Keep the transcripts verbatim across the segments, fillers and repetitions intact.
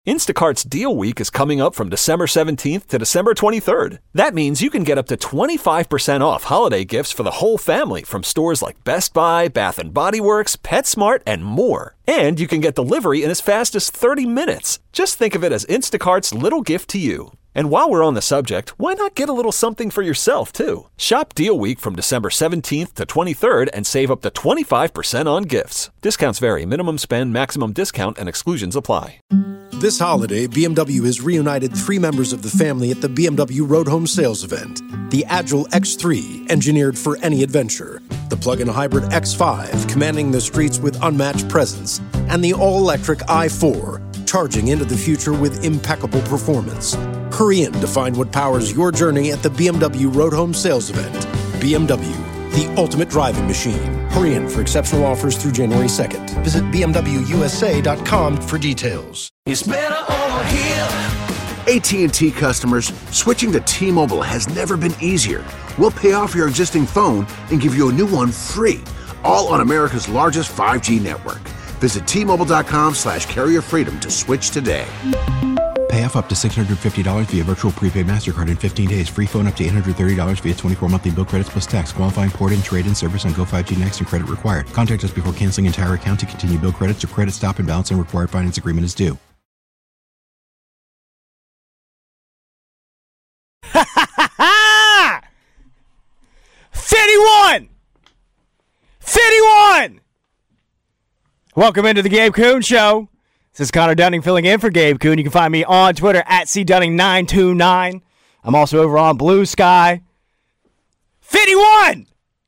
Instacart's Deal Week is coming up from December seventeenth to December twenty-third. That means you can get up to twenty-five percent off holiday gifts for the whole family from stores like Best Buy, Bath and Body Works, PetSmart, and more. And you can get delivery in as fast as thirty minutes. Just think of it as Instacart's little gift to you. And while we're on the subject, why not get a little something for yourself, too? Shop Deal Week from December seventeenth to twenty-third and save up to twenty-five percent on gifts. Discounts vary. Minimum spend, maximum discount, and exclusions apply. This holiday, B M W has reunited three members of the family at the B M W Road Home Sales event. The Agile X three, engineered for any adventure. The plug-in hybrid X five, commanding the streets with unmatched presence. And the all-electric i four, charging into the future with impeccable performance. Hurry in to find what powers your journey at the B M W Road Home Sales event. B M W, the ultimate driving machine. Hurry in for exceptional offers through January second. Visit B M W U S A dot com for details. It's better over here. A T and T customers, switching to T-Mobile has never been easier. We'll pay off your existing phone and give you a new one free, all on America's largest five G network. Visit T-Mobile.com slash carrier freedom to switch today. Pay off up to six hundred fifty dollars via virtual prepaid MasterCard in fifteen days. Free phone up to eight hundred thirty dollars via twenty-four monthly bill credits plus tax. Qualifying port-in, trade-in service on Go five G Next and credit required. Contact us before canceling entire account to continue bill credits or credit stop and balance and required finance agreement is due. Ha ha ha ha! fifty-one! fifty-one! Welcome into the Gabe Kuhn Show. This is Connor Dunning filling in for Gabe Kuhn. You can find me on Twitter at C Dunning nine two nine. I'm also over on Blue Sky. fifty-one!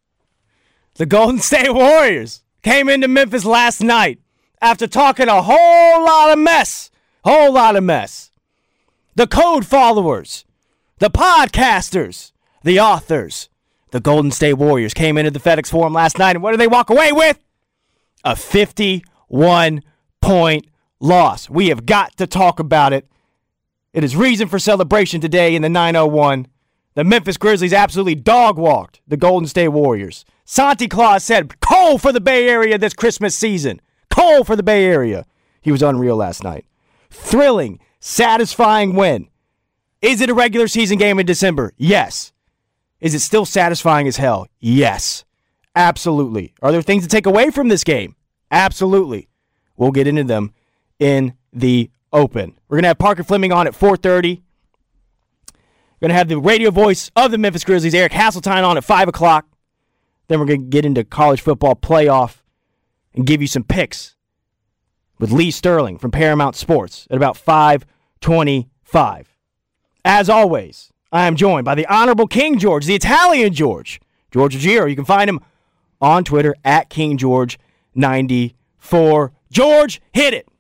The Golden State Warriors came into Memphis last night after talking a whole lot of mess. Whole lot of mess. The code followers, the podcasters, the authors, the Golden State Warriors came into the FedEx Forum last night, and what did they walk away with? A fifty-one point loss. We have got to talk about it. It is reason for celebration today in the nine oh one. The Memphis Grizzlies absolutely dog-walked the Golden State Warriors. Santi Claus said, "Coal for the Bay Area this Christmas season. Coal for the Bay Area." He was unreal last night. Thrilling, satisfying win. Is it a regular season game in December? Yes. Is it still satisfying as hell? Yes. Absolutely. Are there things to take away from this game? Absolutely. We'll get into them in the open. We're going to have Parker Fleming on at four thirty. We're going to have the radio voice of the Memphis Grizzlies, Eric Hasseltine, on at five o'clock. Then we're going to get into college football playoff and give you some picks with Lee Sterling from Paramount Sports at about five twenty-five. As always, I am joined by the Honorable King George, the Italian George, George Ruggiero. You can find him on Twitter at King George ninety-four. George, hit it.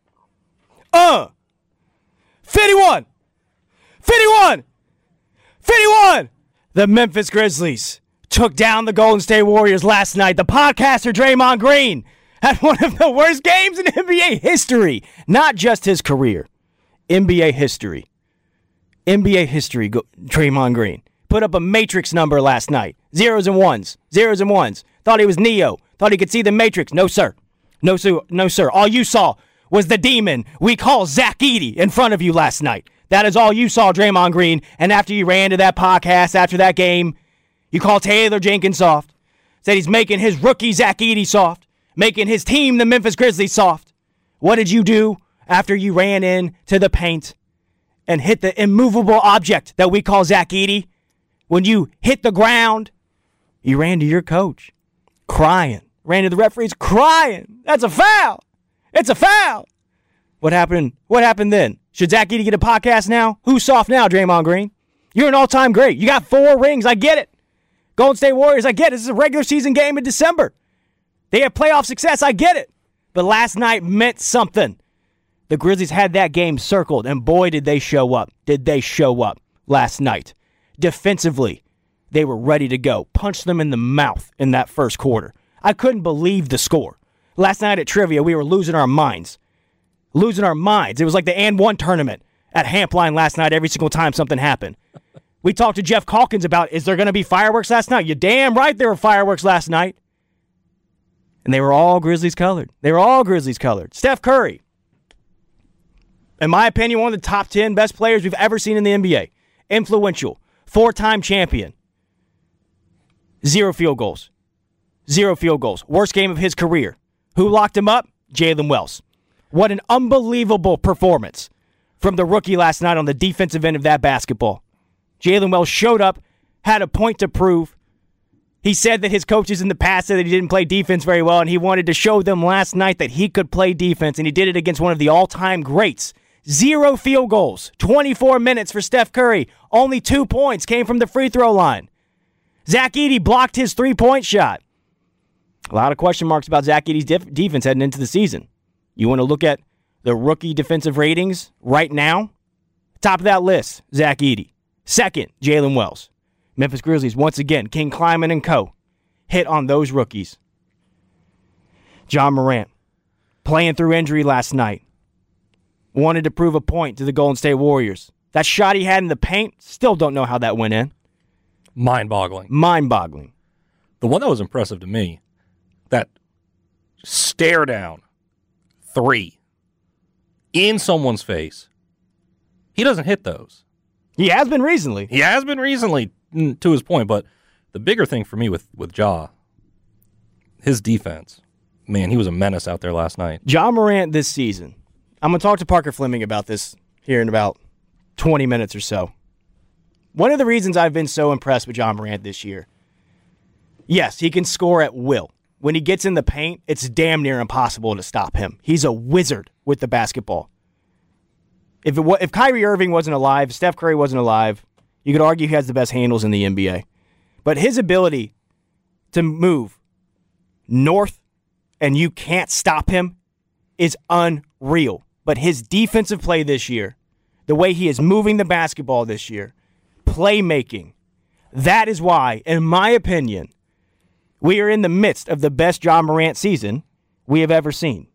Uh. fifty-one. fifty-one. fifty-one. The Memphis Grizzlies took down the Golden State Warriors last night. The podcaster Draymond Green had one of the worst games in N B A history. Not just his career. N B A history. N B A history, Draymond Green. Put up a Matrix number last night. Zeros and ones. Zeros and ones. Thought he was Neo. Thought he could see the Matrix. No, sir. No, sir. No, sir. All you saw was the demon we call Zach Edey in front of you last night. That is all you saw, Draymond Green. And after you ran to that podcast after that game, you called Taylor Jenkins soft. Said he's making his rookie Zach Edey soft. Making his team, the Memphis Grizzlies, soft. What did you do after you ran into the paint and hit the immovable object that we call Zach Edey? When you hit the ground, you ran to your coach, crying. Ran to the referees, crying. That's a foul. It's a foul. What happened? What happened then? Should Zach Edey get a podcast now? Who's soft now, Draymond Green? You're an all-time great. You got four rings. I get it. Golden State Warriors, I get it. This is a regular season game in December. They have playoff success. I get it. But last night meant something. The Grizzlies had that game circled, and boy, did they show up. Did they show up last night. Defensively, they were ready to go. Punched them in the mouth in that first quarter. I couldn't believe the score. Last night at trivia, we were losing our minds. Losing our minds. It was like the and one tournament at Hampline last night every single time something happened. We talked to Jeff Calkins about, is there going to be fireworks last night? You're damn right there were fireworks last night. And they were all Grizzlies colored. They were all Grizzlies colored. Steph Curry. In my opinion, one of the top ten best players we've ever seen in the N B A. Influential. Four-time champion. Zero field goals. Zero field goals. Worst game of his career. Who locked him up? Jalen Wells. What an unbelievable performance from the rookie last night on the defensive end of that basketball. Jalen Wells showed up, had a point to prove. He said that his coaches in the past said that he didn't play defense very well, and he wanted to show them last night that he could play defense, and he did it against one of the all-time greats. Zero field goals, twenty-four minutes for Steph Curry. Only two points came from the free throw line. Zach Edey blocked his three-point shot. A lot of question marks about Zach Edey's def- defense heading into the season. You want to look at the rookie defensive ratings right now? Top of that list, Zach Edey. Second, Jalen Wells. Memphis Grizzlies, once again, King Kleiman and co. hit on those rookies. John Morant, playing through injury last night. Wanted to prove a point to the Golden State Warriors. That shot he had in the paint, still don't know how that went in. Mind-boggling. Mind-boggling. The one that was impressive to me, that stare down three in someone's face. He doesn't hit those. He has been recently. He has been recently, to his point, but the bigger thing for me with, with Ja, his defense. Man, he was a menace out there last night. John Morant this season. I'm going to talk to Parker Fleming about this here in about twenty minutes or so. One of the reasons I've been so impressed with John Morant this year, yes, he can score at will. When he gets in the paint, it's damn near impossible to stop him. He's a wizard with the basketball. If it, if Kyrie Irving wasn't alive, if Steph Curry wasn't alive, you could argue he has the best handles in the N B A. But his ability to move north and you can't stop him is unreal. But his defensive play this year, the way he is moving the basketball this year, playmaking, that is why, in my opinion, we are in the midst of the best John Morant season we have ever seen.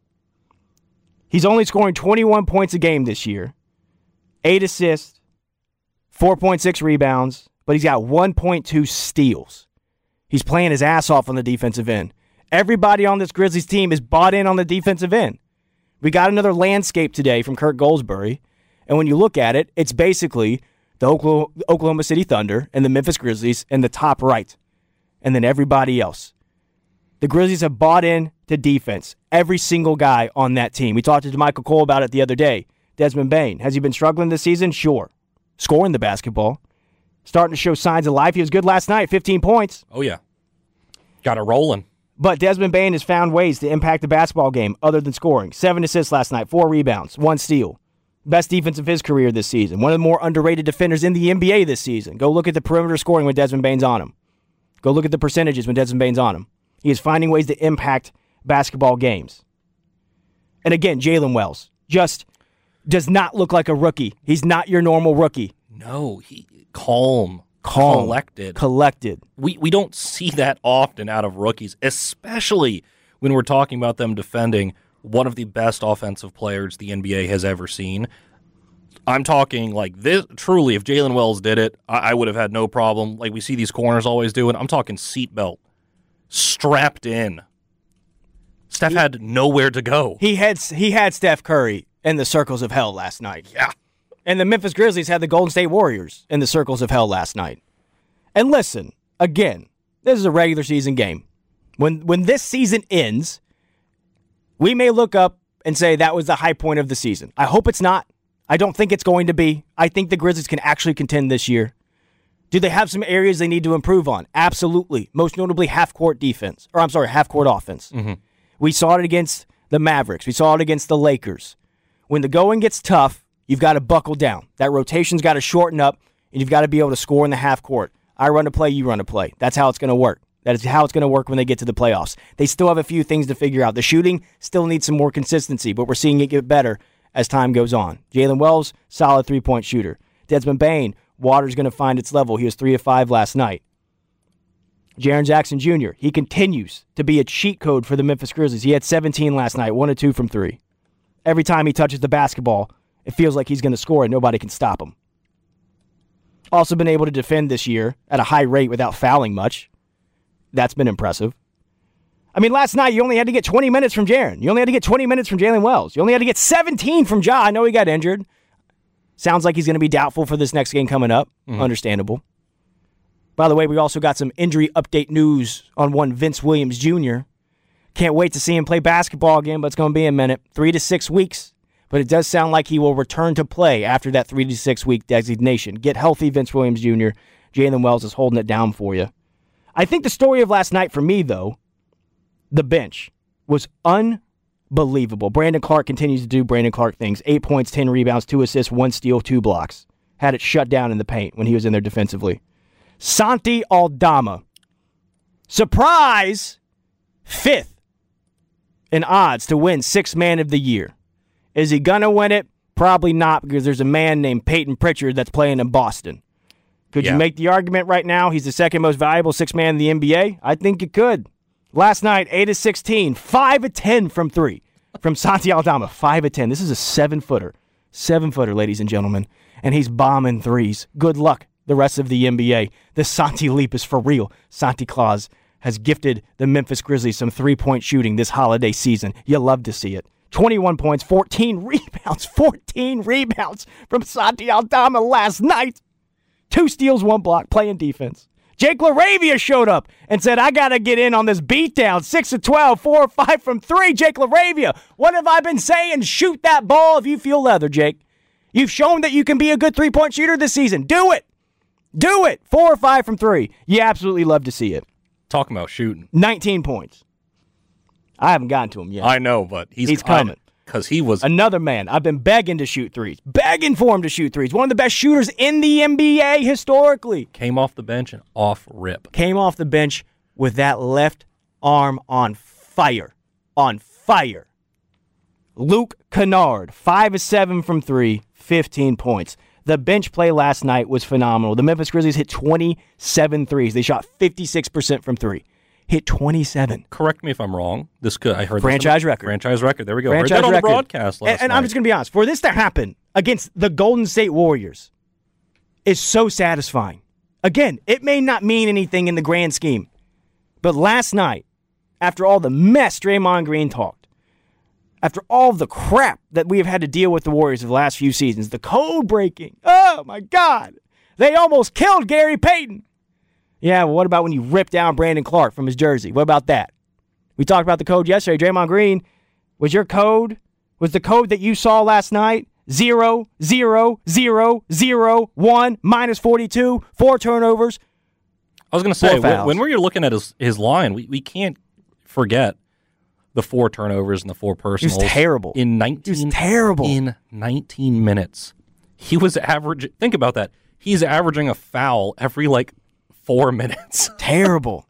He's only scoring twenty-one points a game this year, eight assists, four point six rebounds, but he's got one point two steals. He's playing his ass off on the defensive end. Everybody on this Grizzlies team is bought in on the defensive end. We got another landscape today from Kirk Goldsberry, and when you look at it, it's basically the Oklahoma City Thunder and the Memphis Grizzlies in the top right, and then everybody else. The Grizzlies have bought in to defense. Every single guy on that team. We talked to Michael Cole about it the other day. Desmond Bane. Has he been struggling this season? Sure. Scoring the basketball. Starting to show signs of life. He was good last night, fifteen points. Oh, yeah. Got it rolling. But Desmond Bane has found ways to impact the basketball game other than scoring. Seven assists last night, four rebounds, one steal. Best defense of his career this season. One of the more underrated defenders in the N B A this season. Go look at the perimeter scoring when Desmond Bane's on him. Go look at the percentages when Desmond Bane's on him. He is finding ways to impact basketball games. And again, Jalen Wells just does not look like a rookie. He's not your normal rookie. No, he calm, Calm, collected. Collected. We we don't see that often out of rookies, especially when we're talking about them defending one of the best offensive players the N B A has ever seen. I'm talking like this. Truly, if Jalen Wells did it, I, I would have had no problem. Like we see these corners always doing. I'm talking seatbelt, strapped in. Steph he, had nowhere to go. He had he had Steph Curry in the circles of hell last night. Yeah. And the Memphis Grizzlies had the Golden State Warriors in the circles of hell last night. And listen, again, this is a regular season game. When when this season ends, we may look up and say that was the high point of the season. I hope it's not. I don't think it's going to be. I think the Grizzlies can actually contend this year. Do they have some areas they need to improve on? Absolutely. Most notably half-court defense. Or I'm sorry, half-court offense. Mm-hmm. We saw it against the Mavericks. We saw it against the Lakers. When the going gets tough, you've got to buckle down. That rotation's got to shorten up, and you've got to be able to score in the half court. I run a play, you run a play. That's how it's going to work. That is how it's going to work when they get to the playoffs. They still have a few things to figure out. The shooting still needs some more consistency, but we're seeing it get better as time goes on. Jalen Wells, solid three-point shooter. Desmond Bane, water's going to find its level. He was three of five last night. Jaren Jackson Junior, he continues to be a cheat code for the Memphis Grizzlies. He had seventeen last night, one of two from three. Every time he touches the basketball, it feels like he's going to score and nobody can stop him. Also been able to defend this year at a high rate without fouling much. That's been impressive. I mean, last night you only had to get twenty minutes from Jaren. You only had to get twenty minutes from Jalen Wells. You only had to get seventeen from Ja. I know he got injured. Sounds like he's going to be doubtful for this next game coming up. Mm-hmm. Understandable. By the way, we also got some injury update news on one Vince Williams Junior Can't wait to see him play basketball again, but it's going to be a minute. Three to six weeks. But it does sound like he will return to play after that three to six week designation. Get healthy, Vince Williams Junior Jalen Wells is holding it down for you. I think the story of last night for me, though, the bench, was unbelievable. Brandon Clark continues to do Brandon Clark things. Eight points, ten rebounds, two assists, one steal, two blocks. Had it shut down in the paint when he was in there defensively. Santi Aldama. Surprise! Fifth in odds to win Sixth Man of the Year. Is he going to win it? Probably not, because there's a man named Peyton Pritchard that's playing in Boston. Could yeah. you make the argument right now he's the second most valuable sixth man in the N B A? I think you could. Last night, eight of sixteen, five of ten from three from Santi Aldama. five of ten. This is a seven-footer. Seven-footer, ladies and gentlemen. And he's bombing threes. Good luck, the rest of the N B A. The Santi leap is for real. Santi Claus has gifted the Memphis Grizzlies some three-point shooting this holiday season. You love to see it. twenty-one points, fourteen rebounds. fourteen rebounds from Santi Aldama last night. Two steals, one block, playing defense. Jake LaRavia showed up and said, I got to get in on this beatdown. six of twelve, four of five from three. Jake LaRavia, what have I been saying? Shoot that ball if you feel leather, Jake. You've shown that you can be a good three-point shooter this season. Do it. Do it. Four or five from three. You absolutely love to see it. Talking about shooting. nineteen points. I haven't gotten to him yet. I know, but he's, he's coming. Because he was... Another man. I've been begging to shoot threes. Begging for him to shoot threes. One of the best shooters in the N B A historically. Came off the bench and off rip. Came off the bench with that left arm on fire. On fire. Luke Kennard, five of seven from three, fifteen points. The bench play last night was phenomenal. The Memphis Grizzlies hit twenty-seven threes. They shot fifty-six percent from three. Hit twenty-seven. Correct me if I'm wrong. This could I heard franchise this record. Franchise record. There we go. Franchise heard that on record. the broadcast last and, and night. I'm just going to be honest. For this to happen against the Golden State Warriors is so satisfying. Again, it may not mean anything in the grand scheme, but last night, after all the mess Draymond Green talked, after all the crap that we have had to deal with the Warriors of the last few seasons, the code breaking, oh my God, they almost killed Gary Payton. Yeah, well, what about when you rip down Brandon Clark from his jersey? What about that? We talked about the code yesterday. Draymond Green, was your code, was the code that you saw last night zero, zero, zero, zero, one, minus forty-two, four turnovers? I was going to say, when, when we're looking at his, his line, we, we can't forget the four turnovers and the four personals. He was terrible. In nineteen, he was terrible. In nineteen minutes. He was average. Think about that. He's averaging a foul every, like, four minutes. Terrible.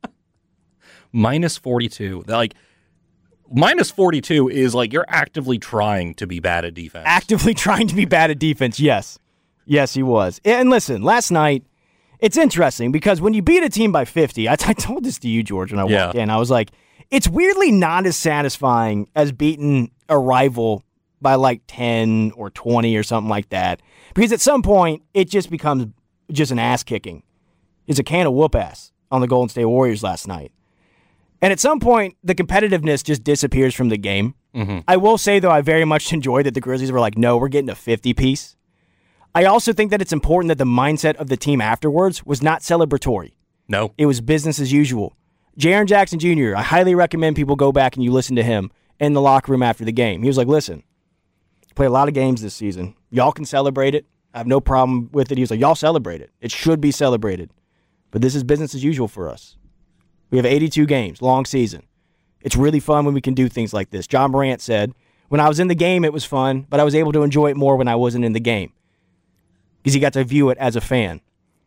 Minus forty-two. Like, minus forty-two is like you're actively trying to be bad at defense. Actively trying to be bad at defense, yes. Yes, he was. And listen, last night, it's interesting because when you beat a team by fifty, I, I told this to you, George, when I yeah. walked in. I was like, it's weirdly not as satisfying as beating a rival by like ten or twenty or something like that. Because at some point, it just becomes just an ass-kicking. It's a can of whoop-ass on the Golden State Warriors last night. And at some point, the competitiveness just disappears from the game. Mm-hmm. I will say, though, I very much enjoyed that the Grizzlies were like, no, we're getting a fifty-piece. I also think that it's important that the mindset of the team afterwards was not celebratory. No. It was business as usual. Jaren Jackson Junior, I highly recommend people go back and you listen to him in the locker room after the game. He was like, listen, play a lot of games this season. Y'all can celebrate it. I have no problem with it. He was like, y'all celebrate it. It should be celebrated. But this is business as usual for us. We have eighty-two games, long season. It's really fun when we can do things like this. John Morant said, when I was in the game, it was fun, but I was able to enjoy it more when I wasn't in the game because he got to view it as a fan.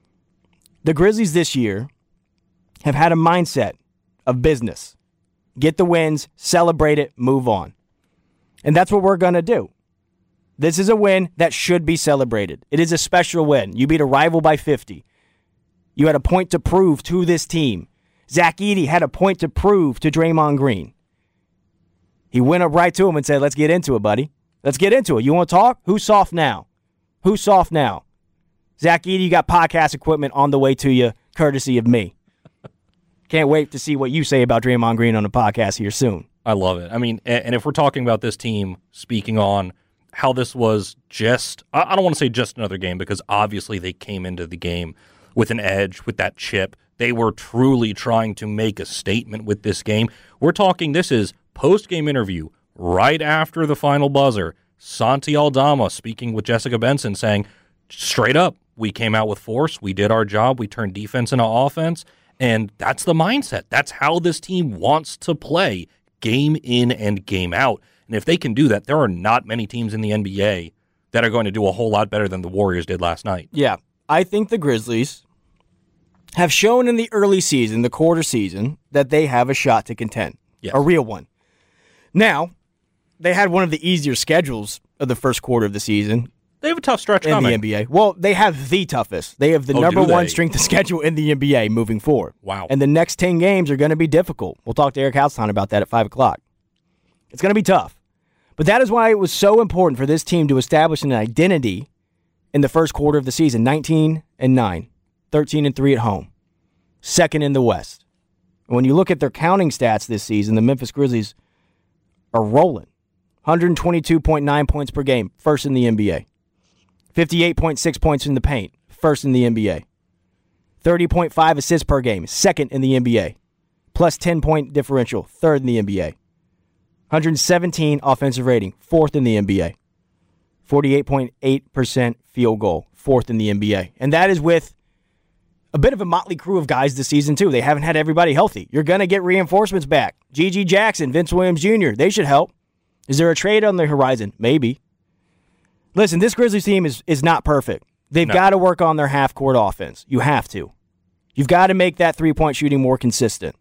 The Grizzlies this year have had a mindset of business. Get the wins, celebrate it, move on. And that's what we're going to do. This is a win that should be celebrated. It is a special win. You beat a rival by fifty. You had a point to prove to this team. Zach Edey had a point to prove to Draymond Green. He went up right to him and said, let's get into it, buddy. Let's get into it. You want to talk? Who's soft now? Who's soft now? Zach Edey, you got podcast equipment on the way to you, courtesy of me. Can't wait to see what you say about Draymond Green on the podcast here soon. I love it. I mean, and if we're talking about this team, speaking on how this was just, I don't want to say just another game, because obviously they came into the game with an edge, with that chip. They were truly trying to make a statement with this game. We're talking, this is post-game interview right after the final buzzer. Santi Aldama speaking with Jessica Benson saying, straight up, we came out with force, we did our job, we turned defense into offense, and that's the mindset. That's how this team wants to play, game in and game out. And if they can do that, there are not many teams in the N B A that are going to do a whole lot better than the Warriors did last night. Yeah, I think the Grizzlies have shown in the early season, the quarter season, that they have a shot to contend, yes. a real one. Now, they had one of the easier schedules of the first quarter of the season. They have a tough stretch in coming. the N B A. Well, they have the toughest. They have the Oh, number do one they? strength of schedule in the N B A moving forward. Wow. And the next ten games are going to be difficult. We'll talk to Eric Halstein about that at five o'clock. It's going to be tough. But that is why it was so important for this team to establish an identity in the first quarter of the season. nineteen and nine, thirteen and three at home, second in the West. And when you look at their counting stats this season, the Memphis Grizzlies are rolling. one twenty-two point nine points per game, first in the N B A. fifty-eight point six points in the paint, first in the N B A. thirty point five assists per game, second in the N B A. Plus ten-point differential, third in the N B A. one seventeen offensive rating, fourth in the N B A. forty-eight point eight percent field goal, fourth in the N B A. And that is with a bit of a motley crew of guys this season, too. They haven't had everybody healthy. You're going to get reinforcements back. G G Jackson, Vince Williams Junior, they should help. Is there a trade on the horizon? Maybe. Listen, this Grizzlies team is, is not perfect. They've No. got to work on their half-court offense. You have to. You've got to make that three-point shooting more consistent.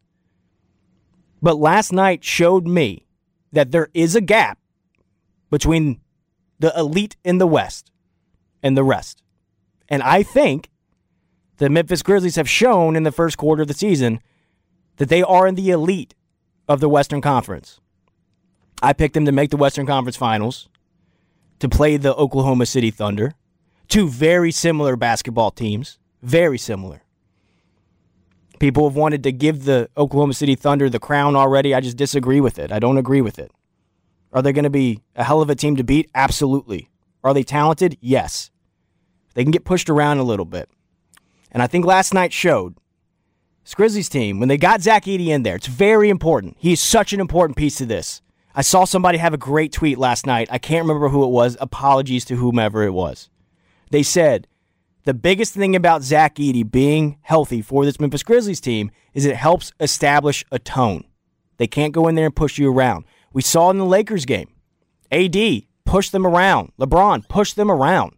But last night showed me that there is a gap between the elite in the West and the rest. And I think the Memphis Grizzlies have shown in the first quarter of the season that they are in the elite of the Western Conference. I picked them to make the Western Conference Finals, to play the Oklahoma City Thunder. Two very similar basketball teams. Very similar. People have wanted to give the Oklahoma City Thunder the crown already. I just disagree with it. I don't agree with it. Are they going to be a hell of a team to beat? Absolutely. Are they talented? Yes. They can get pushed around a little bit. And I think last night showed this Grizzlies team, when they got Zach Edey in there, it's very important. He's such an important piece to this. I saw somebody have a great tweet last night. I can't remember who it was. Apologies to whomever it was. They said, the biggest thing about Zach Edey being healthy for this Memphis Grizzlies team is it helps establish a tone. They can't go in there and push you around. We saw in the Lakers game. A D pushed them around. LeBron pushed them around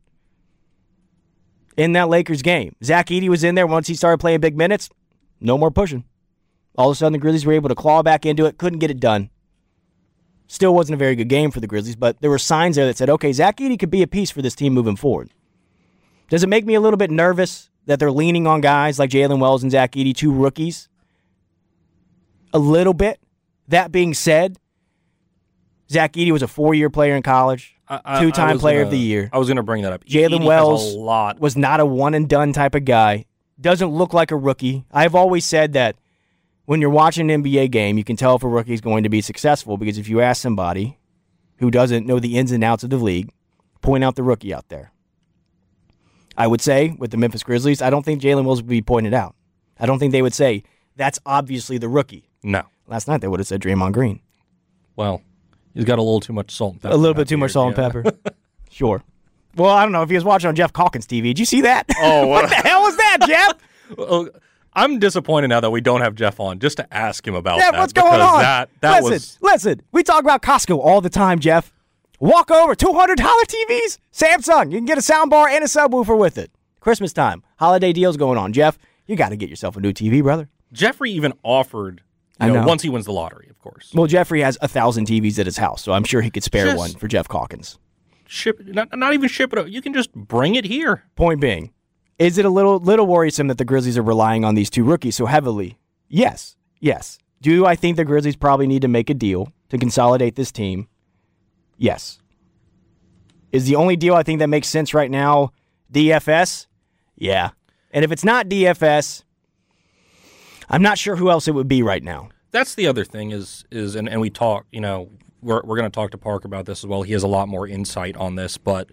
in that Lakers game. Zach Edey was in there once he started playing big minutes. No more pushing. All of a sudden, the Grizzlies were able to claw back into it. Couldn't get it done. Still wasn't a very good game for the Grizzlies, but there were signs there that said, okay, Zach Edey could be a piece for this team moving forward. Does it make me a little bit nervous that they're leaning on guys like Jalen Wells and Zach Edey, two rookies? A little bit. That being said, Zach Edey was a four-year player in college, I, I, two-time I was player gonna, of the year. I was going to bring that up. Jalen Edey Wells has a lot. was not a one-and-done type of guy. Doesn't look like a rookie. I've always said that when you're watching an N B A game, you can tell if a rookie is going to be successful because if you ask somebody who doesn't know the ins and outs of the league, point out the rookie out there. I would say, with the Memphis Grizzlies, I don't think Jalen Wells would be pointed out. I don't think they would say, that's obviously the rookie. No. Last night they would have said Draymond Green. Well, he's got a little too much salt and pepper. A little in bit that too much beard, salt yeah. and pepper. Sure. Well, I don't know if he was watching on Jeff Calkins T V. Did you see that? Oh, what the hell was that, Jeff? Well, I'm disappointed now that we don't have Jeff on just to ask him about Jeff, that. what's going because on? That, that listen, was listen. We talk about Costco all the time, Jeff. Walk over, two hundred dollars T Vs, Samsung. You can get a soundbar and a subwoofer with it. Christmas time, holiday deals going on. Jeff, you got to get yourself a new T V, brother. Jeffrey even offered, you I know, know. once he wins the lottery, of course. Well, Jeffrey has a thousand T Vs at his house, so I'm sure he could spare Just- one for Jeff Calkins. Ship, not, not even ship it. You can just bring it here. Point being, is it a little little worrisome that the Grizzlies are relying on these two rookies so heavily? Yes, yes. Do I think the Grizzlies probably need to make a deal to consolidate this team? Yes. Is the only deal I think that makes sense right now D F S? Yeah. And if it's not D F S, I'm not sure who else it would be right now. That's the other thing is, is and, and we talk, you know, we're, we're going to talk to Park about this as well. He has a lot more insight on this, but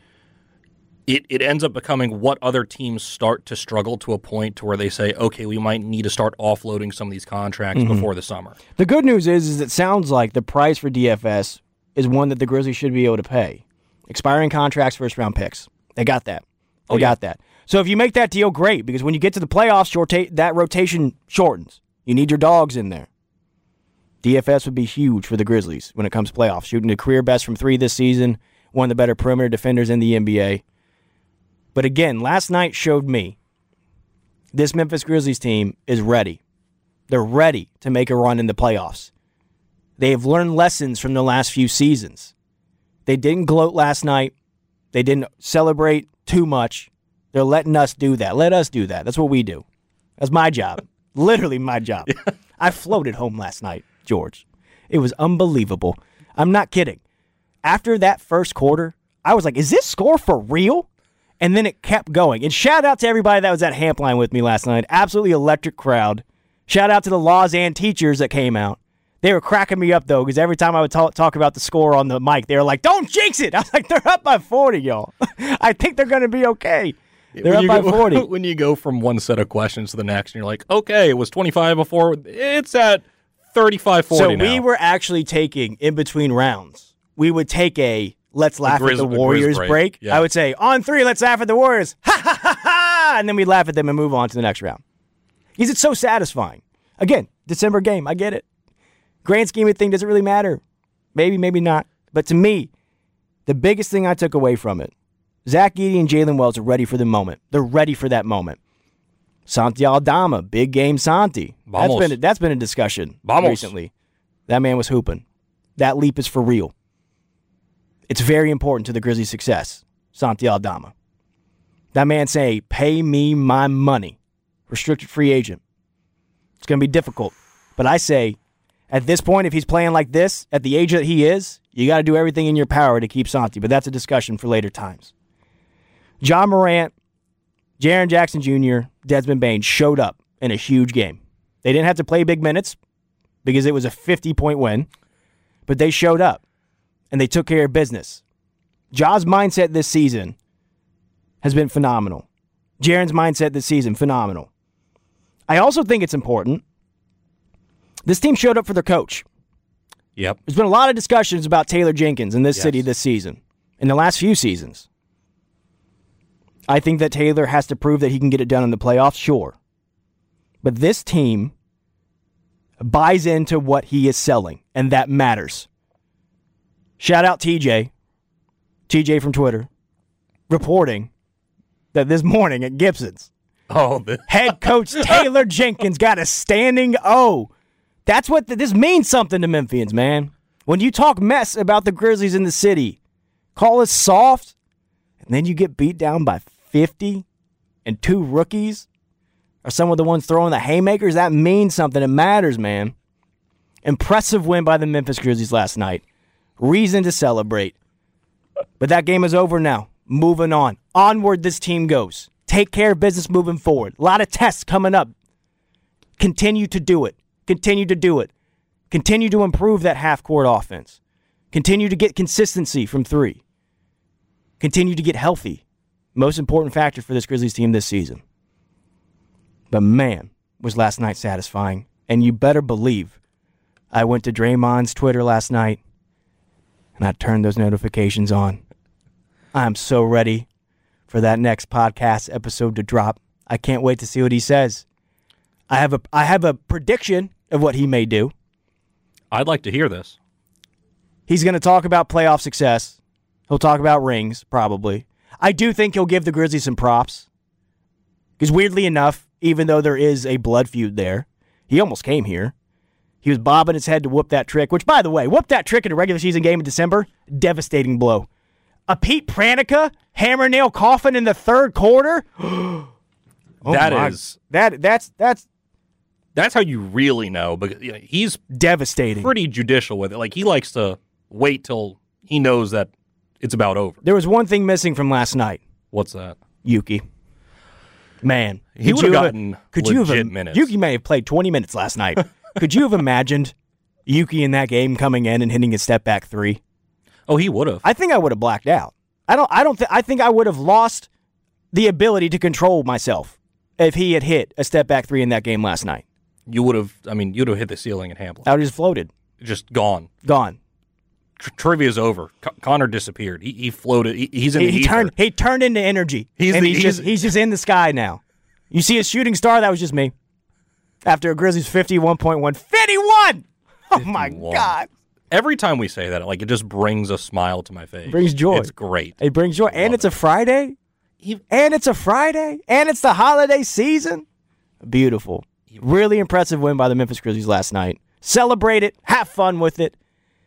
it, it ends up becoming what other teams start to struggle to a point to where they say, okay, we might need to start offloading some of these contracts mm-hmm. before the summer. The good news is, is it sounds like the price for D F S is one that the Grizzlies should be able to pay. Expiring contracts, first-round picks. They got that. They oh, yeah. got that. So if you make that deal, great, because when you get to the playoffs, short that rotation shortens. You need your dogs in there. D F S would be huge for the Grizzlies when it comes to playoffs. Shooting a career best from three this season, one of the better perimeter defenders in the N B A. But again, last night showed me this Memphis Grizzlies team is ready. They're ready to make a run in the playoffs. They have learned lessons from the last few seasons. They didn't gloat last night. They didn't celebrate too much. They're letting us do that. Let us do that. That's what we do. That's my job. Literally my job. Yeah. I floated home last night, George. It was unbelievable. I'm not kidding. After that first quarter, I was like, is this score for real? And then it kept going. And shout out to everybody that was at Hamp Line with me last night. Absolutely electric crowd. Shout out to the Lausanne teachers that came out. They were cracking me up, though, because every time I would talk, talk about the score on the mic, they were like, don't jinx it. I was like, they're up by forty, y'all. I think they're going to be okay. They're when up by go, forty. When you go from one set of questions to the next, and you're like, okay, it was twenty-five before. It's at thirty-five forty So now. we were actually taking, in between rounds, we would take a let's laugh Grizz, at the Warriors break. break. Yeah. I would say, on three, let's laugh at the Warriors. Ha, ha, ha, ha. And then we'd laugh at them and move on to the next round. Because it's so satisfying. Again, December game, I get it. Grand scheme of thing doesn't really matter. Maybe, maybe not. But to me, the biggest thing I took away from it, Zach Edey and Jalen Wells are ready for the moment. They're ready for that moment. Santi Aldama, big game Santi. That's been, a, that's been a discussion Vamos. recently. That man was hooping. That leap is for real. It's very important to the Grizzlies' success. Santi Aldama. That man say, pay me my money. Restricted free agent. It's going to be difficult. But I say, at this point, if he's playing like this, at the age that he is, you got to do everything in your power to keep Santi. But that's a discussion for later times. John Morant, Jaren Jackson Junior, Desmond Bane showed up in a huge game. They didn't have to play big minutes because it was a fifty-point win, but they showed up, and they took care of business. Ja's mindset this season has been phenomenal. Jaren's mindset this season, phenomenal. I also think it's important. This team showed up for their coach. Yep. There's been a lot of discussions about Taylor Jenkins in this yes. city this season, in the last few seasons. I think that Taylor has to prove that he can get it done in the playoffs, sure. But this team buys into what he is selling, and that matters. Shout out T J, T J from Twitter, reporting that this morning at Gibson's, oh, the- head coach Taylor Jenkins got a standing O. That's what the, this means something to Memphians, man. When you talk mess about the Grizzlies in the city, call us soft, and then you get beat down by fifty, and two rookies are some of the ones throwing the haymakers, that means something. It matters, man. Impressive win by the Memphis Grizzlies last night. Reason to celebrate. But that game is over now. Moving on. Onward this team goes. Take care of business moving forward. A lot of tests coming up. Continue to do it. Continue to do it. Continue to improve that half-court offense. Continue to get consistency from three. Continue to get healthy. Most important factor for this Grizzlies team this season. But man, was last night satisfying. And you better believe I went to Draymond's Twitter last night and I turned those notifications on. I'm so ready for that next podcast episode to drop. I can't wait to see what he says. I have a I have a prediction of what he may do. I'd like to hear this. He's going to talk about playoff success. He'll talk about rings, probably. I do think he'll give the Grizzlies some props. Because weirdly enough, even though there is a blood feud there, he almost came here. He was bobbing his head to whoop that trick, which, by the way, whoop that trick in a regular season game in December, devastating blow. A Pete Pranica hammer nail coffin in the third quarter? oh that my. is... That, that's... that's That's how you really know, because you know, he's devastating. Pretty judicial with it. Like, he likes to wait till he knows that it's about over. There was one thing missing from last night. What's that? Yuki. Man, He could would have you gotten could you legit have, minutes. Yuki may have played twenty minutes last night. Could you have imagined Yuki in that game coming in and hitting a step back three? Oh, he would have. I think I would have blacked out. I don't. I don't. Th- I think I would have lost the ability to control myself if he had hit a step back three in that game last night. You would have. I mean, you'd have hit the ceiling at Hamblin. I would have just floated, Just gone. gone. Tr- trivia's over. Co- Connor disappeared. He, he floated. He, he's in He, the he ether. turned. He turned into energy. He's and the- he's, he's- just. He's just in the sky now. You see a shooting star? That was just me. After a Grizzlies fifty-one point one, fifty-one. Oh my fifty-one. God! Every time we say that, like it just brings a smile to my face. Brings joy. It's great. It brings joy, and Love it's a Friday. He- And it's a Friday, and it's the holiday season. Beautiful. Really impressive win by the Memphis Grizzlies last night. Celebrate it. Have fun with it.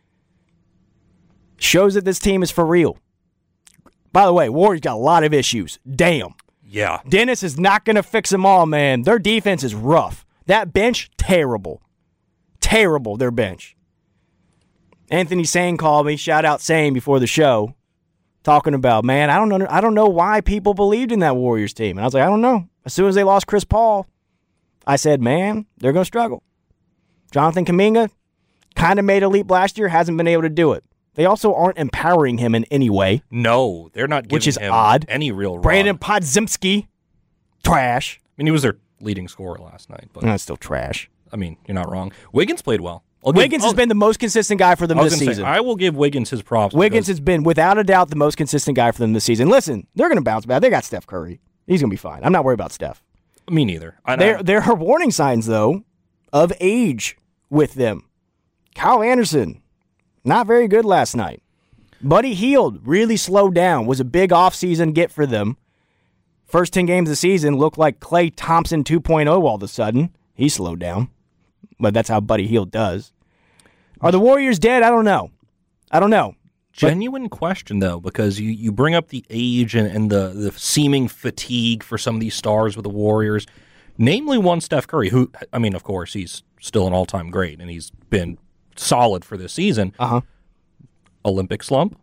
Shows that this team is for real. By the way, Warriors got a lot of issues. Damn. Yeah. Dennis is not going to fix them all, man. Their defense is rough. That bench, terrible. Terrible, their bench. Anthony Sane called me. Shout out Sane before the show. Talking about, man, I don't know I don't know why people believed in that Warriors team. And I was like, I don't know. As soon as they lost Chris Paul, I said, man, they're going to struggle. Jonathan Kuminga kind of made a leap last year, hasn't been able to do it. They also aren't empowering him in any way. No, they're not giving Which is him odd. any real run. Brandon Podziemski, trash. I mean, he was their leading scorer last night, but That's still trash. I mean, you're not wrong. Wiggins played well. I'll give- Wiggins has I'll- been the most consistent guy for them I was this gonna say, season. I will give Wiggins his props. Wiggins because has been, without a doubt, the most consistent guy for them this season. Listen, they're going to bounce back. They got Steph Curry. He's going to be fine. I'm not worried about Steph. me neither. I, There, I, there are warning signs, though, of age with them. Kyle Anderson, not very good last night. Buddy Hield really slowed down, was a big offseason get for them. First ten games of the season looked like Klay Thompson two point oh all of a sudden. He slowed down, but that's how Buddy Hield does. Are the Warriors dead? I don't know. I don't know. genuine question, though, because you, you bring up the age and, and the, the seeming fatigue for some of these stars with the Warriors, namely one Steph Curry, who, I mean, of course, he's still an all-time great, and he's been solid for this season. Uh-huh. Olympic slump?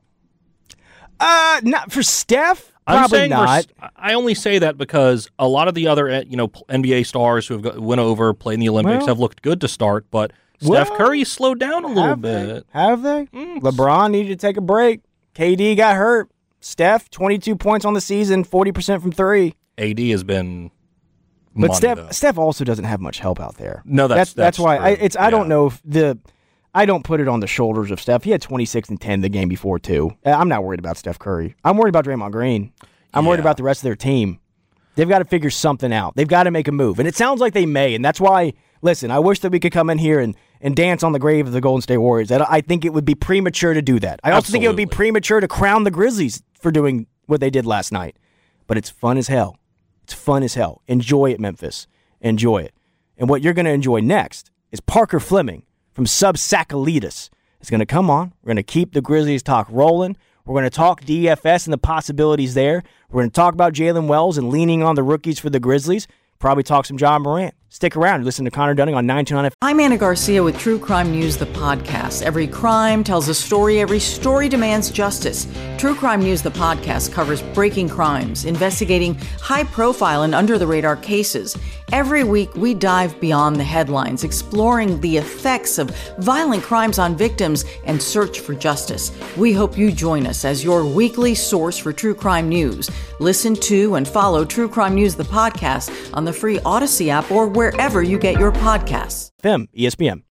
Uh, not for Steph. I'm Probably saying not. we're- I only say that because a lot of the other uh, you know N B A stars who have got, went over, played in the Olympics, Well- have looked good to start, but Steph Well, Curry slowed down a little Have bit. they? Have they? Mm. LeBron needed to take a break. K D got hurt. Steph, twenty-two points on the season, forty percent from three. A D has been But money, Steph, though. Steph also doesn't have much help out there. No, that's- that's, that's why I, true. it's. I don't Yeah. know if the. I don't put it on the shoulders of Steph. He had twenty-six and ten the game before too. Uh, I'm not worried about Steph Curry. I'm worried about Draymond Green. I'm worried Yeah. about the rest of their team. They've got to figure something out. They've got to make a move, and it sounds like they may. And that's why. Listen, I wish that we could come in here and, and dance on the grave of the Golden State Warriors. I I think it would be premature to do that. I also think it would be Absolutely. premature to crown the Grizzlies for doing what they did last night. But it's fun as hell. It's fun as hell. Enjoy it, Memphis. Enjoy it. And what you're going to enjoy next is Parker Fleming from Sub-Sacalitas is going to come on. We're going to keep the Grizzlies talk rolling. We're going to talk D F S and the possibilities there. We're going to talk about Jalen Wells and leaning on the rookies for the Grizzlies. Probably talk some John Morant. Stick around and listen to Connor Dunning on nine two nine F M. I'm Anna Garcia with True Crime News, the podcast. Every crime tells a story. Every story demands justice. True Crime News, the podcast, covers breaking crimes, investigating high-profile and under-the-radar cases. Every week, we dive beyond the headlines, exploring the effects of violent crimes on victims and search for justice. We hope you join us as your weekly source for true crime news. Listen to and follow True Crime News, the podcast, on the free Odyssey app or wherever you get your podcasts. E S P N.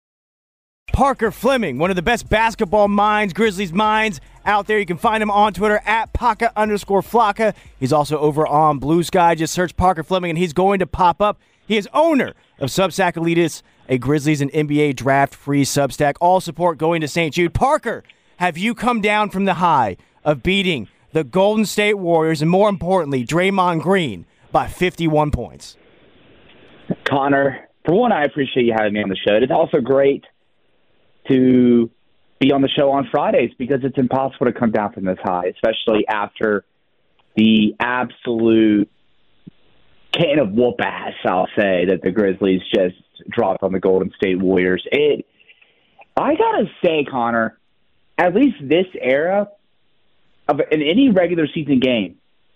Parker Fleming, one of the best basketball minds, Grizzlies minds out there. You can find him on Twitter at Paca underscore Flocka. He's also over on Blue Sky. Just search Parker Fleming and he's going to pop up. He is owner of Sub-Sacalitas, a Grizzlies and N B A draft free Substack. All support going to Saint Jude. Parker, have you come down from the high of beating the Golden State Warriors and, more importantly, Draymond Green by fifty-one points? Connor, for one, I appreciate you having me on the show. It's also great to be on the show on Fridays because it's impossible to come down from this high, especially after the absolute can of whoop ass, I'll say, that the Grizzlies just dropped on the Golden State Warriors. It, I gotta say, Connor, at least this era of in any regular season game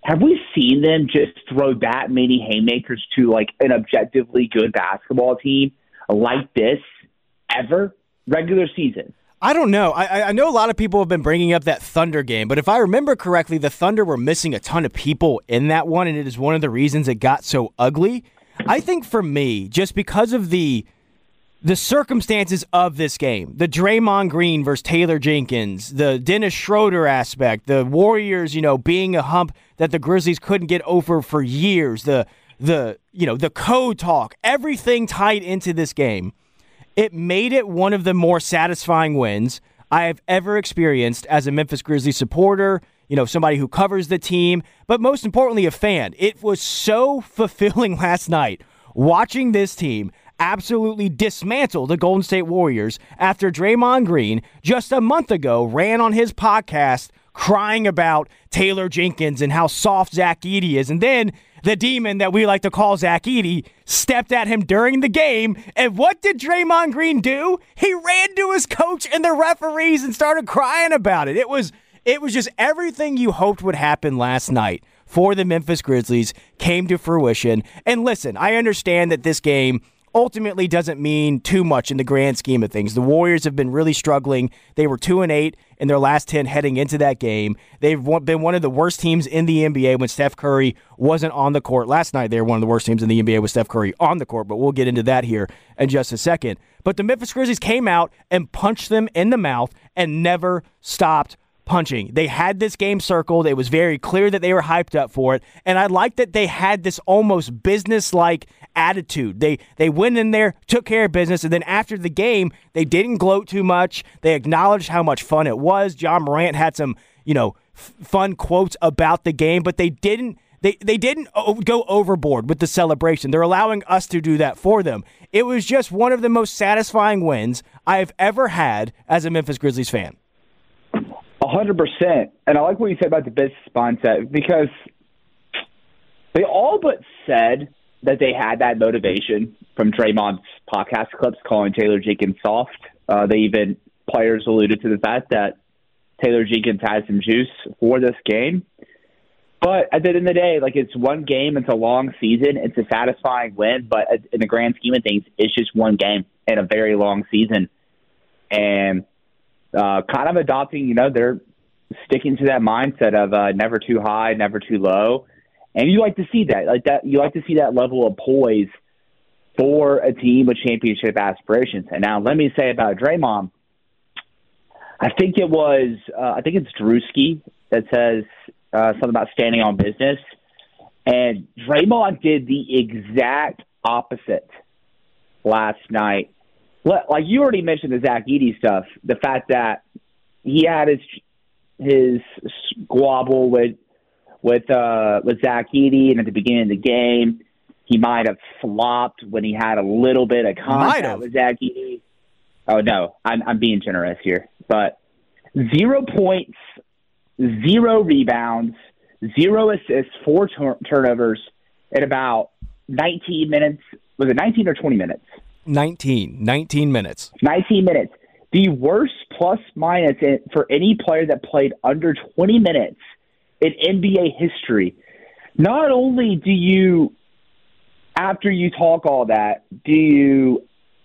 have we seen them just throw that many haymakers to like an objectively good basketball team like this ever? Regular season. I don't know. I, I know a lot of people have been bringing up that Thunder game, but if I remember correctly, the Thunder were missing a ton of people in that one, and it is one of the reasons it got so ugly. I think for me, just because of the the circumstances of this game, the Draymond Green versus Taylor Jenkins, the Dennis Schroeder aspect, the Warriors, you know, being a hump that the Grizzlies couldn't get over for years, the the you know the code talk, everything tied into this game. It made it one of the more satisfying wins I have ever experienced as a Memphis Grizzlies supporter, you know, somebody who covers the team, but most importantly, a fan. It was so fulfilling last night watching this team absolutely dismantle the Golden State Warriors after Draymond Green just a month ago ran on his podcast crying about Taylor Jenkins and how soft Zach Edey is. And then the demon that we like to call Zach Edey stepped at him during the game. And what did Draymond Green do? He ran to his coach and the referees and started crying about it. It was it was just everything you hoped would happen last night for the Memphis Grizzlies came to fruition. And listen, I understand that this game ultimately doesn't mean too much in the grand scheme of things. The Warriors have been really struggling. They were two and eight in their last ten heading into that game. They've been one of the worst teams in the N B A when Steph Curry wasn't on the court. Last night, they were one of the worst teams in the N B A with Steph Curry on the court, but we'll get into that here in just a second. But the Memphis Grizzlies came out and punched them in the mouth and never stopped punching. They had this game circled. It was very clear that they were hyped up for it. And I like that they had this almost business-like attitude. They they went in there, took care of business, and then after the game, they didn't gloat too much. They acknowledged how much fun it was. John Morant had some, you know, f- fun quotes about the game, but they didn't they they didn't o- go overboard with the celebration. They're allowing us to do that for them. It was just one of the most satisfying wins I have ever had as a Memphis Grizzlies fan. A hundred percent. And I like what you said about the business mindset, because they all but said that they had that motivation from Draymond's podcast clips calling Taylor Jenkins soft. Uh, they even, players alluded to the fact that Taylor Jenkins had some juice for this game. But at the end of the day, like, it's one game, it's a long season, it's a satisfying win, but in the grand scheme of things, it's just one game in a very long season. And Uh, kind of adopting, you know, they're sticking to that mindset of uh, never too high, never too low. And you like to see that, like that, you like to see that level of poise for a team with championship aspirations. And now let me say about Draymond, I think it was, uh, I think it's Drewski that says uh, something about standing on business. And Draymond did the exact opposite last night. Like you already mentioned the Zach Edey stuff, the fact that he had his his squabble with with uh, with Zach Edey, and at the beginning of the game, he might have flopped when he had a little bit of contact with Zach Edey. Oh no, I'm I'm being generous here, but zero points, zero rebounds, zero assists, four tur- turnovers in about nineteen minutes. Was it nineteen or twenty minutes? nineteen. nineteen minutes. nineteen minutes. The worst plus minus for any player that played under twenty minutes in N B A history. Not only do you, after you talk all that, do you,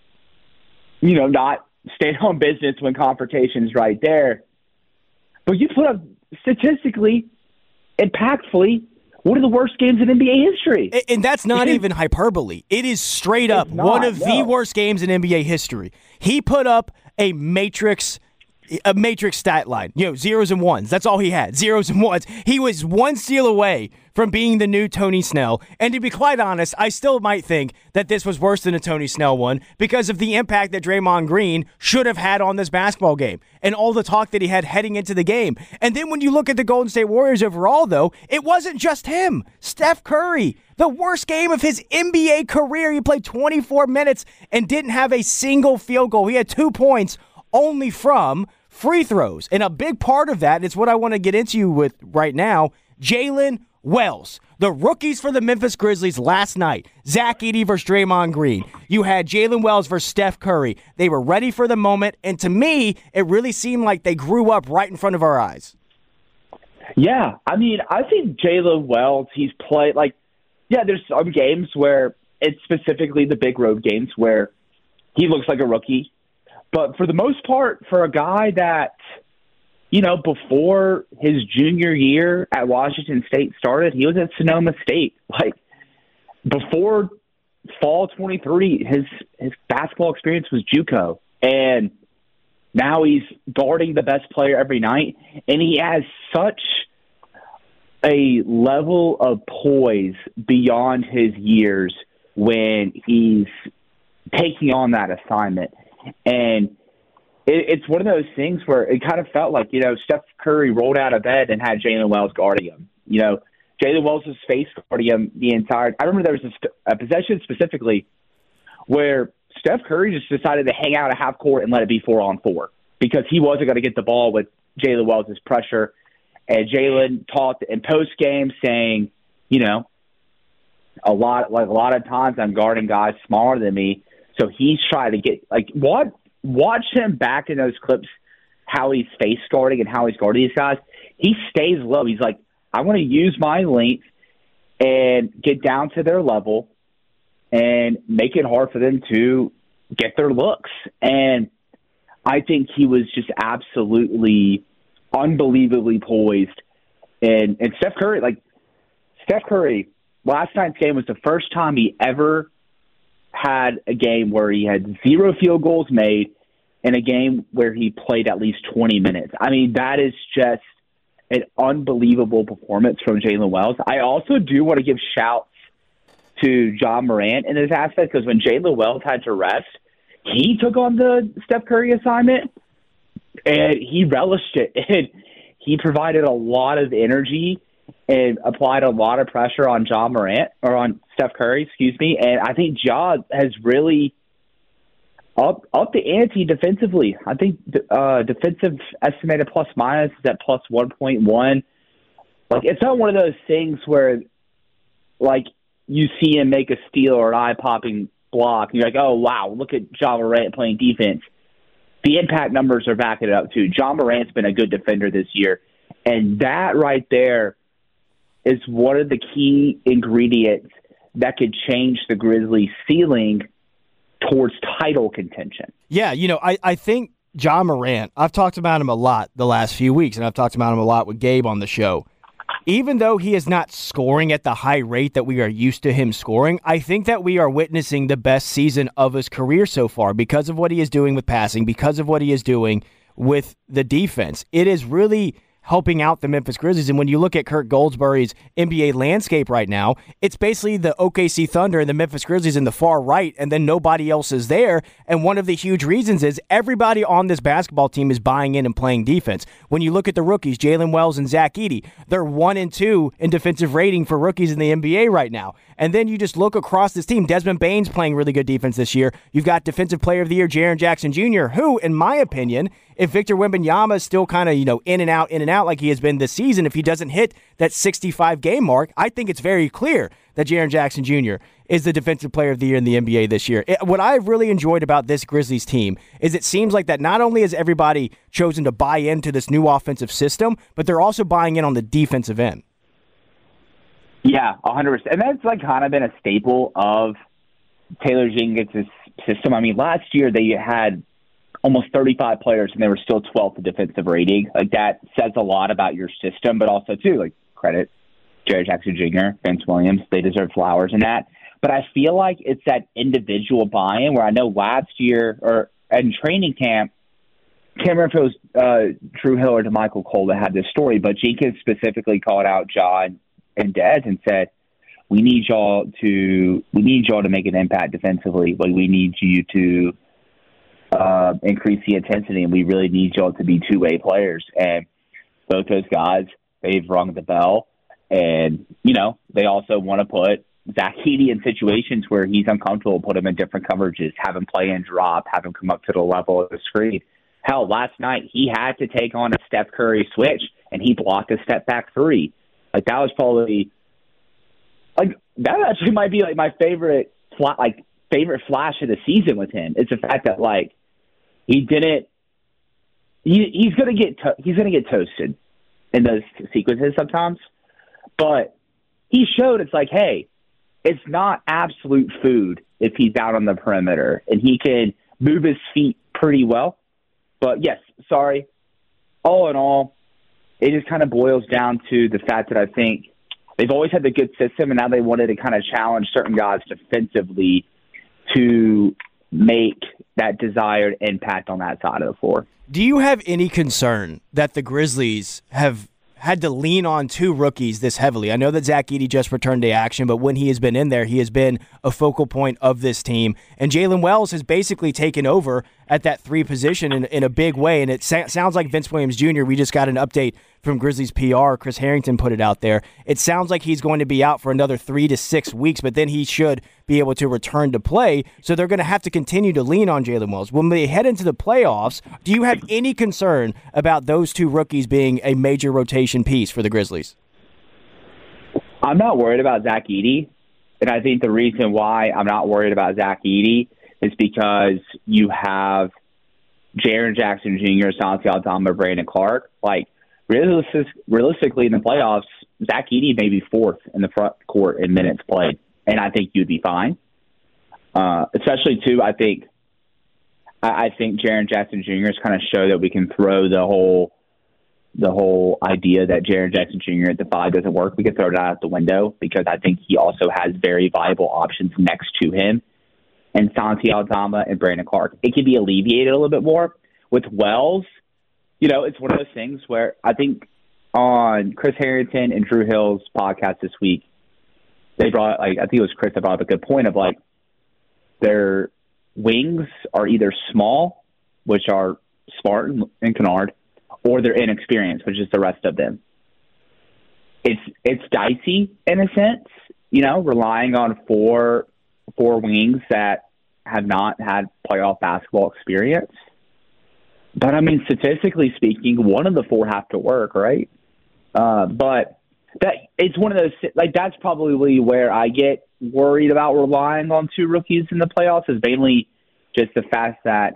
you know, not stay on business when confrontation's right there, but you put up statistically, impactfully, one of the worst games in N B A history. And, and that's not even hyperbole. It is straight up not, one of no. the worst games in N B A history. He put up a matrix a matrix stat line. You know, zeros and ones. That's all he had. Zeros and ones. He was one steal away from being the new Tony Snell. And to be quite honest, I still might think that this was worse than a Tony Snell one because of the impact that Draymond Green should have had on this basketball game and all the talk that he had heading into the game. And then when you look at the Golden State Warriors overall, though, it wasn't just him. Steph Curry, the worst game of his N B A career. He played twenty-four minutes and didn't have a single field goal. He had two points only from free throws. And a big part of that is what I want to get into with right now, Jalen Wells. The rookies for the Memphis Grizzlies last night, Zach Edey versus Draymond Green. You had Jalen Wells versus Steph Curry. They were ready for the moment, and to me, it really seemed like they grew up right in front of our eyes. Yeah, I mean, I think Jalen Wells, he's played, like, yeah, there's some games where it's specifically the big road games where he looks like a rookie. But for the most part, for a guy that, you know, before his junior year at Washington State started, he was at Sonoma State. Like, before fall twenty-three, his his basketball experience was JUCO. And now he's guarding the best player every night. And he has such a level of poise beyond his years when he's taking on that assignment. And it, it's one of those things where it kind of felt like, you know, Steph Curry rolled out of bed and had Jalen Wells guarding him. You know, Jalen Wells was face guarding him the entire – I remember there was a, a possession specifically where Steph Curry just decided to hang out at half court and let it be four on four because he wasn't going to get the ball with Jalen Wells' pressure. And Jalen talked in post game saying, you know, a lot like a lot of times I'm guarding guys smaller than me, so he's trying to get like what watch him back in those clips how he's face guarding and how he's guarding these guys. He stays low. He's like, I want to use my length and get down to their level and make it hard for them to get their looks. And I think he was just absolutely unbelievably poised. And and Steph Curry, like Steph Curry, last night's game was the first time he ever had a game where he had zero field goals made in a game where he played at least twenty minutes. I mean, that is just an unbelievable performance from Jalen Wells. I also do want to give shouts to John Morant in this aspect because when Jalen Wells had to rest, he took on the Steph Curry assignment and he relished it. And he provided a lot of energy and applied a lot of pressure on John Morant or on Steph Curry, excuse me. And I think Ja has really up up the ante defensively. I think uh, defensive estimated plus minus is at plus one point one. Like it's not one of those things where like you see him make a steal or an eye popping block and you're like, oh wow, look at Ja Morant playing defense. The impact numbers are backing it up too. John Morant's been a good defender this year, and that right there is one of the key ingredients that could change the Grizzlies' ceiling towards title contention. Yeah, you know, I, I think John Morant, I've talked about him a lot the last few weeks, and I've talked about him a lot with Gabe on the show. Even though he is not scoring at the high rate that we are used to him scoring, I think that we are witnessing the best season of his career so far because of what he is doing with passing, because of what he is doing with the defense. It is really helping out the Memphis Grizzlies. And when you look at Kirk Goldsberry's N B A landscape right now, it's basically the O K C Thunder and the Memphis Grizzlies in the far right, and then nobody else is there. And one of the huge reasons is everybody on this basketball team is buying in and playing defense. When you look at the rookies, Jalen Wells and Zach Edey, they're one and two in defensive rating for rookies in the N B A right now. And then you just look across this team. Desmond Bane's playing really good defense this year. You've got Defensive Player of the Year, Jaren Jackson Junior, who, in my opinion, if Victor Wembanyama is still kind of, you know, in and out, in and out like he has been this season, if he doesn't hit that sixty-five game mark, I think it's very clear that Jaren Jackson Junior is the Defensive Player of the Year in the N B A this year. It, what I've really enjoyed about this Grizzlies team is it seems like that not only has everybody chosen to buy into this new offensive system, but they're also buying in on the defensive end. Yeah, one hundred percent. And that's like kind of been a staple of Taylor Jenkins' system. I mean, last year they had almost thirty-five players and they were still twelfth in defensive rating. Like that says a lot about your system, but also too, like credit Jaren Jackson Junior, Vince Williams, they deserve flowers in that. But I feel like it's that individual buy-in where I know last year or in training camp, can't remember if it was uh, Drew Hill or DeMichael Cole that had this story, but Jenkins specifically called out John and Dez and said, we need y'all to we need y'all to make an impact defensively. Like we need you to uh, increase the intensity, and we really need y'all to be two-way players. And both those guys, they've rung the bell. And, you know, they also want to put Zach Edey in situations where he's uncomfortable, put him in different coverages, have him play and drop, have him come up to the level of the screen. Hell, last night he had to take on a Steph Curry switch, and he blocked a step-back three. Like, that was probably – like, that actually might be, like, my favorite fla- like favorite flash of the season with him. It's the fact that, like, he didn't he, – he's going to get to- he's going to get toasted. in those sequences sometimes. But he showed it's like, hey, it's not absolute food if he's out on the perimeter, and he can move his feet pretty well. But, yes, sorry. All in all, it just kind of boils down to the fact that I think they've always had the good system, and now they wanted to kind of challenge certain guys defensively to make that desired impact on that side of the floor. Do you have any concern that the Grizzlies have had to lean on two rookies this heavily? I know that Zach Edey just returned to action, but when he has been in there, he has been a focal point of this team. And Jalen Wells has basically taken over at that three position in, in a big way. And it sa- sounds like Vince Williams Junior, we just got an update from Grizzlies P R. Chris Harrington put it out there. It sounds like he's going to be out for another three to six weeks, but then he should be able to return to play. So they're going to have to continue to lean on Jalen Wells. When they head into the playoffs, do you have any concern about those two rookies being a major rotation piece for the Grizzlies? I'm not worried about Zach Edey, and I think the reason why I'm not worried about Zach Edey is because you have Jaren Jackson Junior, Santi Aldama, Brandon Clark. Like, realistic, realistically, in the playoffs, Zach Edey may be fourth in the front court in minutes played, and I think you'd be fine. Uh, especially, too, I think I, I think Jaren Jackson Junior has kind of showed that we can throw the whole the whole idea that Jaren Jackson Junior at the five doesn't work. We can throw that out the window because I think he also has very viable options next to him, and Santi Aldama and Brandon Clark. It can be alleviated a little bit more. With Wells, you know, it's one of those things where I think on Chris Harrington and Drew Hill's podcast this week, they brought, like, I think it was Chris that brought up a good point of, like, their wings are either small, which are Smart and Kennard, or they're inexperienced, which is the rest of them. It's it's dicey in a sense, you know, relying on four four wings that have not had playoff basketball experience. But, I mean, statistically speaking, one of the four have to work, right? Uh, but that it's one of those, like, that's probably where I get worried about relying on two rookies in the playoffs, is mainly just the fact that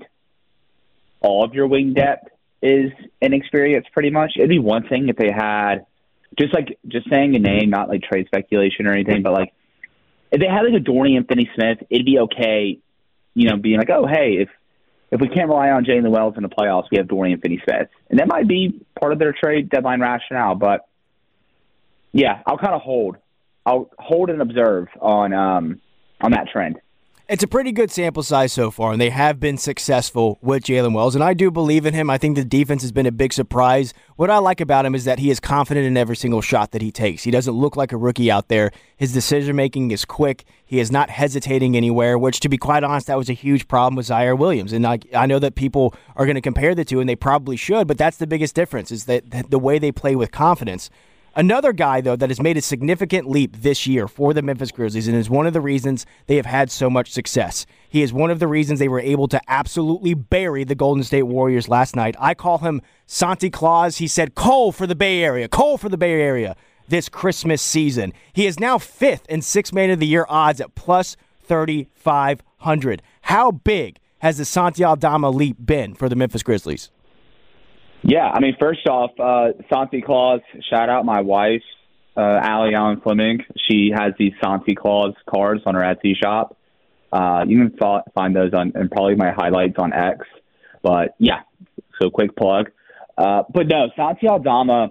all of your wing depth is inexperienced pretty much. It'd be one thing if they had, just like, just saying a name, not like trade speculation or anything, but like, if they had like a Dorian Finney-Smith, it'd be okay, you know, being like, oh, hey, if if we can't rely on Jalen Wells in the playoffs, we have Dorian Finney-Smith. And that might be part of their trade deadline rationale. But, yeah, I'll kind of hold. I'll hold and observe on um, on that trend. It's a pretty good sample size so far, and they have been successful with Jalen Wells, and I do believe in him. I think the defense has been a big surprise. What I like about him is that he is confident in every single shot that he takes. He doesn't look like a rookie out there. His decision-making is quick. He is not hesitating anywhere, which, to be quite honest, that was a huge problem with Zaire Williams. And I, I know that people are going to compare the two, and they probably should, but that's the biggest difference, is that the way they play with confidence. Another guy, though, that has made a significant leap this year for the Memphis Grizzlies and is one of the reasons they have had so much success. He is one of the reasons they were able to absolutely bury the Golden State Warriors last night. I call him Santi Claus. He said, Cole for the Bay Area, Cole for the Bay Area this Christmas season. He is now fifth in Six Man of the Year odds at plus thirty-five hundred. How big has the Santi Aldama leap been for the Memphis Grizzlies? Yeah, I mean, first off, uh, Santi Claus, shout out my wife, uh, Allie Allen Fleming. She has these Santi Claus cards on her Etsy shop. Uh, you can f- find those on, and probably my highlights on X. But, yeah, so quick plug. Uh, but, no, Santi Aldama,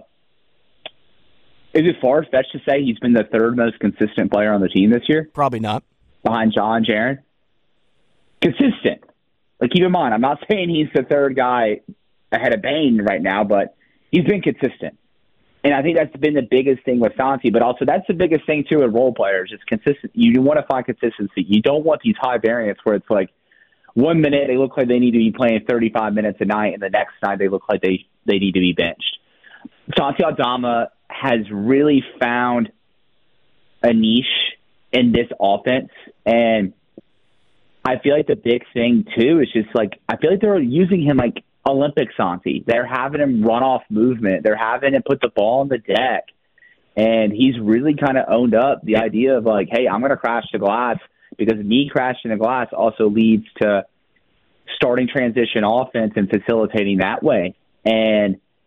is it far-fetched to say he's been the third most consistent player on the team this year? Probably not. Behind John Jaren? Consistent. Like, keep in mind, I'm not saying he's the third guy ahead of Bane right now, but he's been consistent. And I think that's been the biggest thing with Santi, but also that's the biggest thing, too, with role players. It's consistent. You want to find consistency. You don't want these high variants where it's like one minute they look like they need to be playing thirty-five minutes a night, and the next night they look like they, they need to be benched. Santi Aldama has really found a niche in this offense, and I feel like the big thing, too, is just like I feel like they're using him like Olympic Santi. They're having him run off movement. They're having him put the ball on the deck. And he's really kind of owned up the idea of like, hey, I'm going to crash the glass, because me crashing the glass also leads to starting transition offense and facilitating that way. And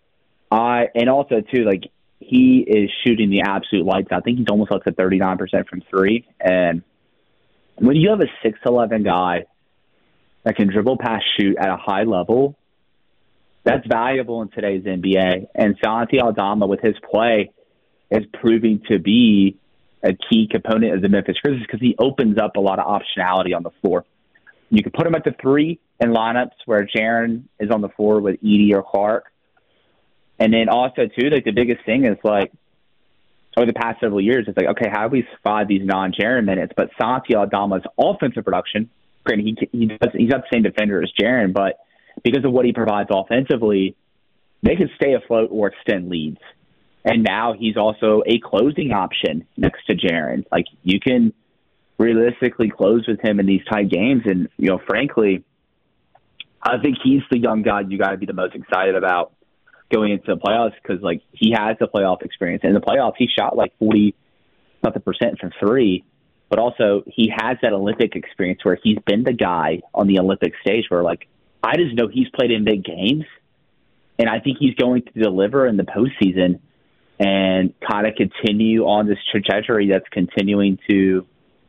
I and also too, like he is shooting the absolute lights out. I think he's almost up to thirty-nine percent from three. And when you have a six eleven guy that can dribble, pass, shoot at a high level, that's valuable in today's N B A. And Santi Aldama, with his play, is proving to be a key component of the Memphis Grizzlies because he opens up a lot of optionality on the floor. You can put him at the three in lineups where Jaren is on the floor with Edey or Clark. And then also, too, like the biggest thing is like over the past several years, it's like, okay, how do we survive these non-Jaren minutes? But Santi Aldama's offensive production, granted, he, he does, he's not the same defender as Jaren, but because of what he provides offensively, they can stay afloat or extend leads. And now he's also a closing option next to Jaren. Like, you can realistically close with him in these tight games. And, you know, frankly, I think he's the young guy you got to be the most excited about going into the playoffs because, like, he has the playoff experience. In the playoffs, he shot like forty something percent from three, but also he has that Olympic experience where he's been the guy on the Olympic stage where, like, I just know he's played in big games, and I think he's going to deliver in the postseason and kind of continue on this trajectory that's continuing to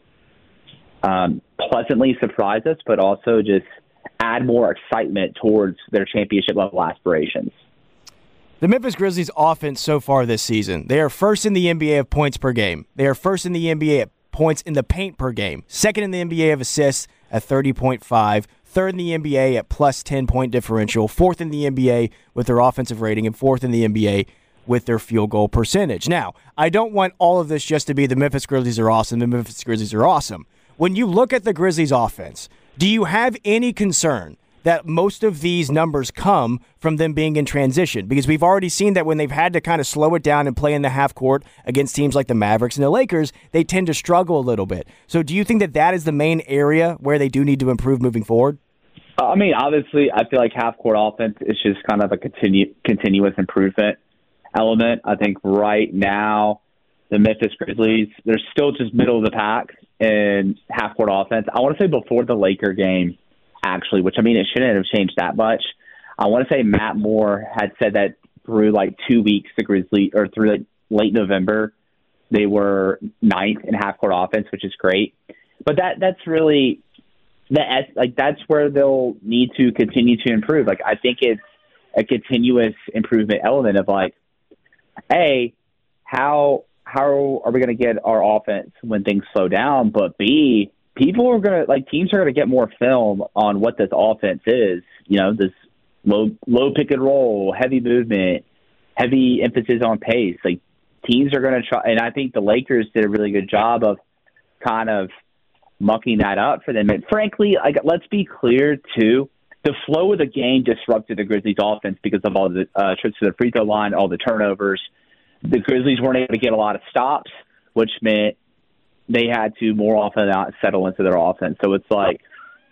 um, pleasantly surprise us, but also just add more excitement towards their championship level aspirations. The Memphis Grizzlies offense so far this season, they are first in the N B A of points per game. They are first in the N B A of points in the paint per game. Second in the N B A of assists at thirty point five. Third in the N B A at plus ten-point differential. Fourth in the N B A with their offensive rating. And fourth in the N B A with their field goal percentage. Now, I don't want all of this just to be the Memphis Grizzlies are awesome. The Memphis Grizzlies are awesome. When you look at the Grizzlies offense, do you have any concern that most of these numbers come from them being in transition? Because we've already seen that when they've had to kind of slow it down and play in the half court against teams like the Mavericks and the Lakers, they tend to struggle a little bit. So do you think that that is the main area where they do need to improve moving forward? I mean, obviously, I feel like half court offense is just kind of a continu- continuous improvement element. I think right now, the Memphis Grizzlies, they're still just middle of the pack in half court offense. I want to say before the Laker game, actually, which, I mean, it shouldn't have changed that much. I want to say Matt Moore had said that through like two weeks, the Grizzlies, or through like late November, they were ninth in half court offense, which is great. But that that's really that like that's where they'll need to continue to improve. Like, I think it's a continuous improvement element of like, A, how how are we going to get our offense when things slow down? But B, people are going to, like, teams are going to get more film on what this offense is. You know, this low low pick and roll, heavy movement, heavy emphasis on pace. Like, teams are going to try, and I think the Lakers did a really good job of kind of mucking that up for them. And frankly, like, let's be clear too, the flow of the game disrupted the Grizzlies' offense because of all the uh, trips to the free throw line, all the turnovers. The Grizzlies weren't able to get a lot of stops, which meant they had to more often than not settle into their offense. So it's like,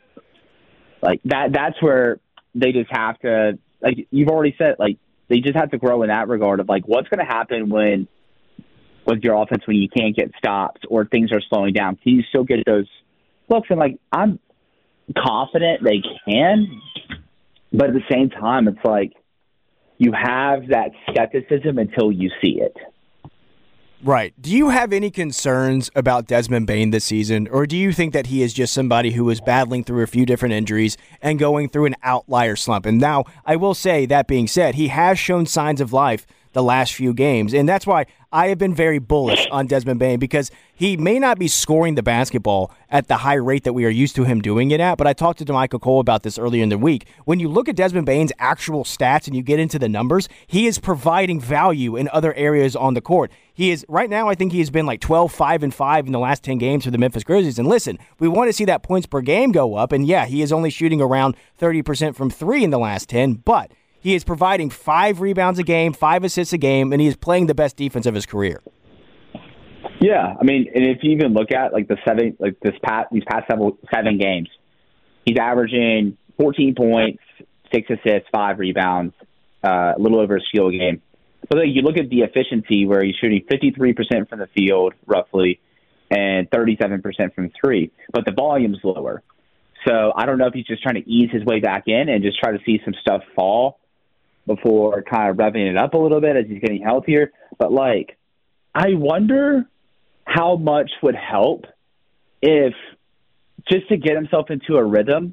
like that. That's where they just have to, like you've already said, like they just have to grow in that regard of like what's going to happen when with your offense when you can't get stops or things are slowing down. Can you still get those looks? And like I'm confident they can, but at the same time, it's like you have that skepticism until you see it. Right. Do you have any concerns about Desmond Bane this season, or do you think that he is just somebody who is battling through a few different injuries and going through an outlier slump? And now, I will say, that being said, he has shown signs of life the last few games, and that's why I have been very bullish on Desmond Bane, because he may not be scoring the basketball at the high rate that we are used to him doing it at, but I talked to DeMichael Cole about this earlier in the week. When you look at Desmond Bane's actual stats and you get into the numbers, he is providing value in other areas on the court. He is, right now, I think he has been like twelve, five, and five in the last ten games for the Memphis Grizzlies. And listen, we want to see that points per game go up, and yeah, he is only shooting around thirty percent from three in the last ten, but he is providing five rebounds a game, five assists a game, and he is playing the best defense of his career. Yeah, I mean, and if you even look at like the seven, like this past these past seven, seven games, he's averaging fourteen points, six assists, five rebounds, uh, a little over a steal a game. But like, you look at the efficiency where he's shooting fifty-three percent from the field, roughly, and thirty-seven percent from three, but the volume's lower. So I don't know if he's just trying to ease his way back in and just try to see some stuff fall. before kind of revving it up a little bit as he's getting healthier. But, like, I wonder how much would help if just to get himself into a rhythm,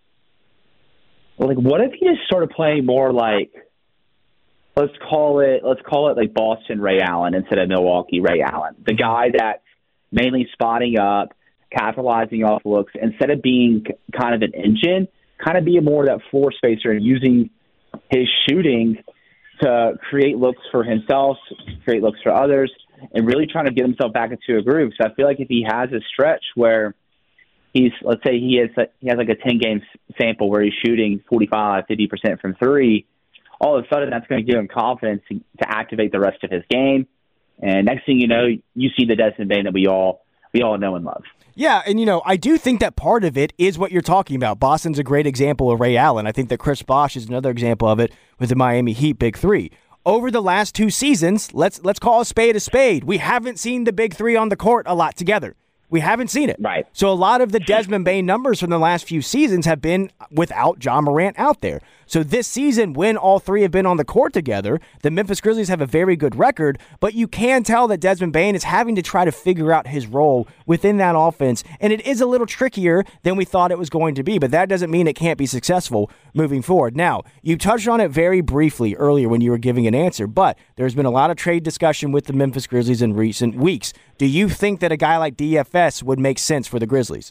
like, what if he just started playing more like, let's call it, let's call it like Boston Ray Allen instead of Milwaukee Ray Allen, the guy that's mainly spotting up, capitalizing off looks, instead of being kind of an engine, kind of be more that floor spacer and using his shooting to create looks for himself, create looks for others, and really trying to get himself back into a groove. So I feel like if he has a stretch where he's, let's say he has he has like a ten-game sample where he's shooting forty-five, fifty percent from three, all of a sudden that's going to give him confidence to, to activate the rest of his game. And next thing you know, you see the Desmond Bane that we all we all know and love. Yeah, and, you know, I do think that part of it is what you're talking about. Boston's a great example of Ray Allen. I think that Chris Bosh is another example of it with the Miami Heat Big Three. Over the last two seasons, let's let's call a spade a spade. We haven't seen the Big Three on the court a lot together. We haven't seen it. Right. So a lot of the Desmond Bane numbers from the last few seasons have been without Ja Morant out there. So this season, when all three have been on the court together, the Memphis Grizzlies have a very good record, but you can tell that Desmond Bane is having to try to figure out his role within that offense, and it is a little trickier than we thought it was going to be, but that doesn't mean it can't be successful moving forward. Now, you touched on it very briefly earlier when you were giving an answer, but there's been a lot of trade discussion with the Memphis Grizzlies in recent weeks. Do you think that a guy like D F S would make sense for the Grizzlies?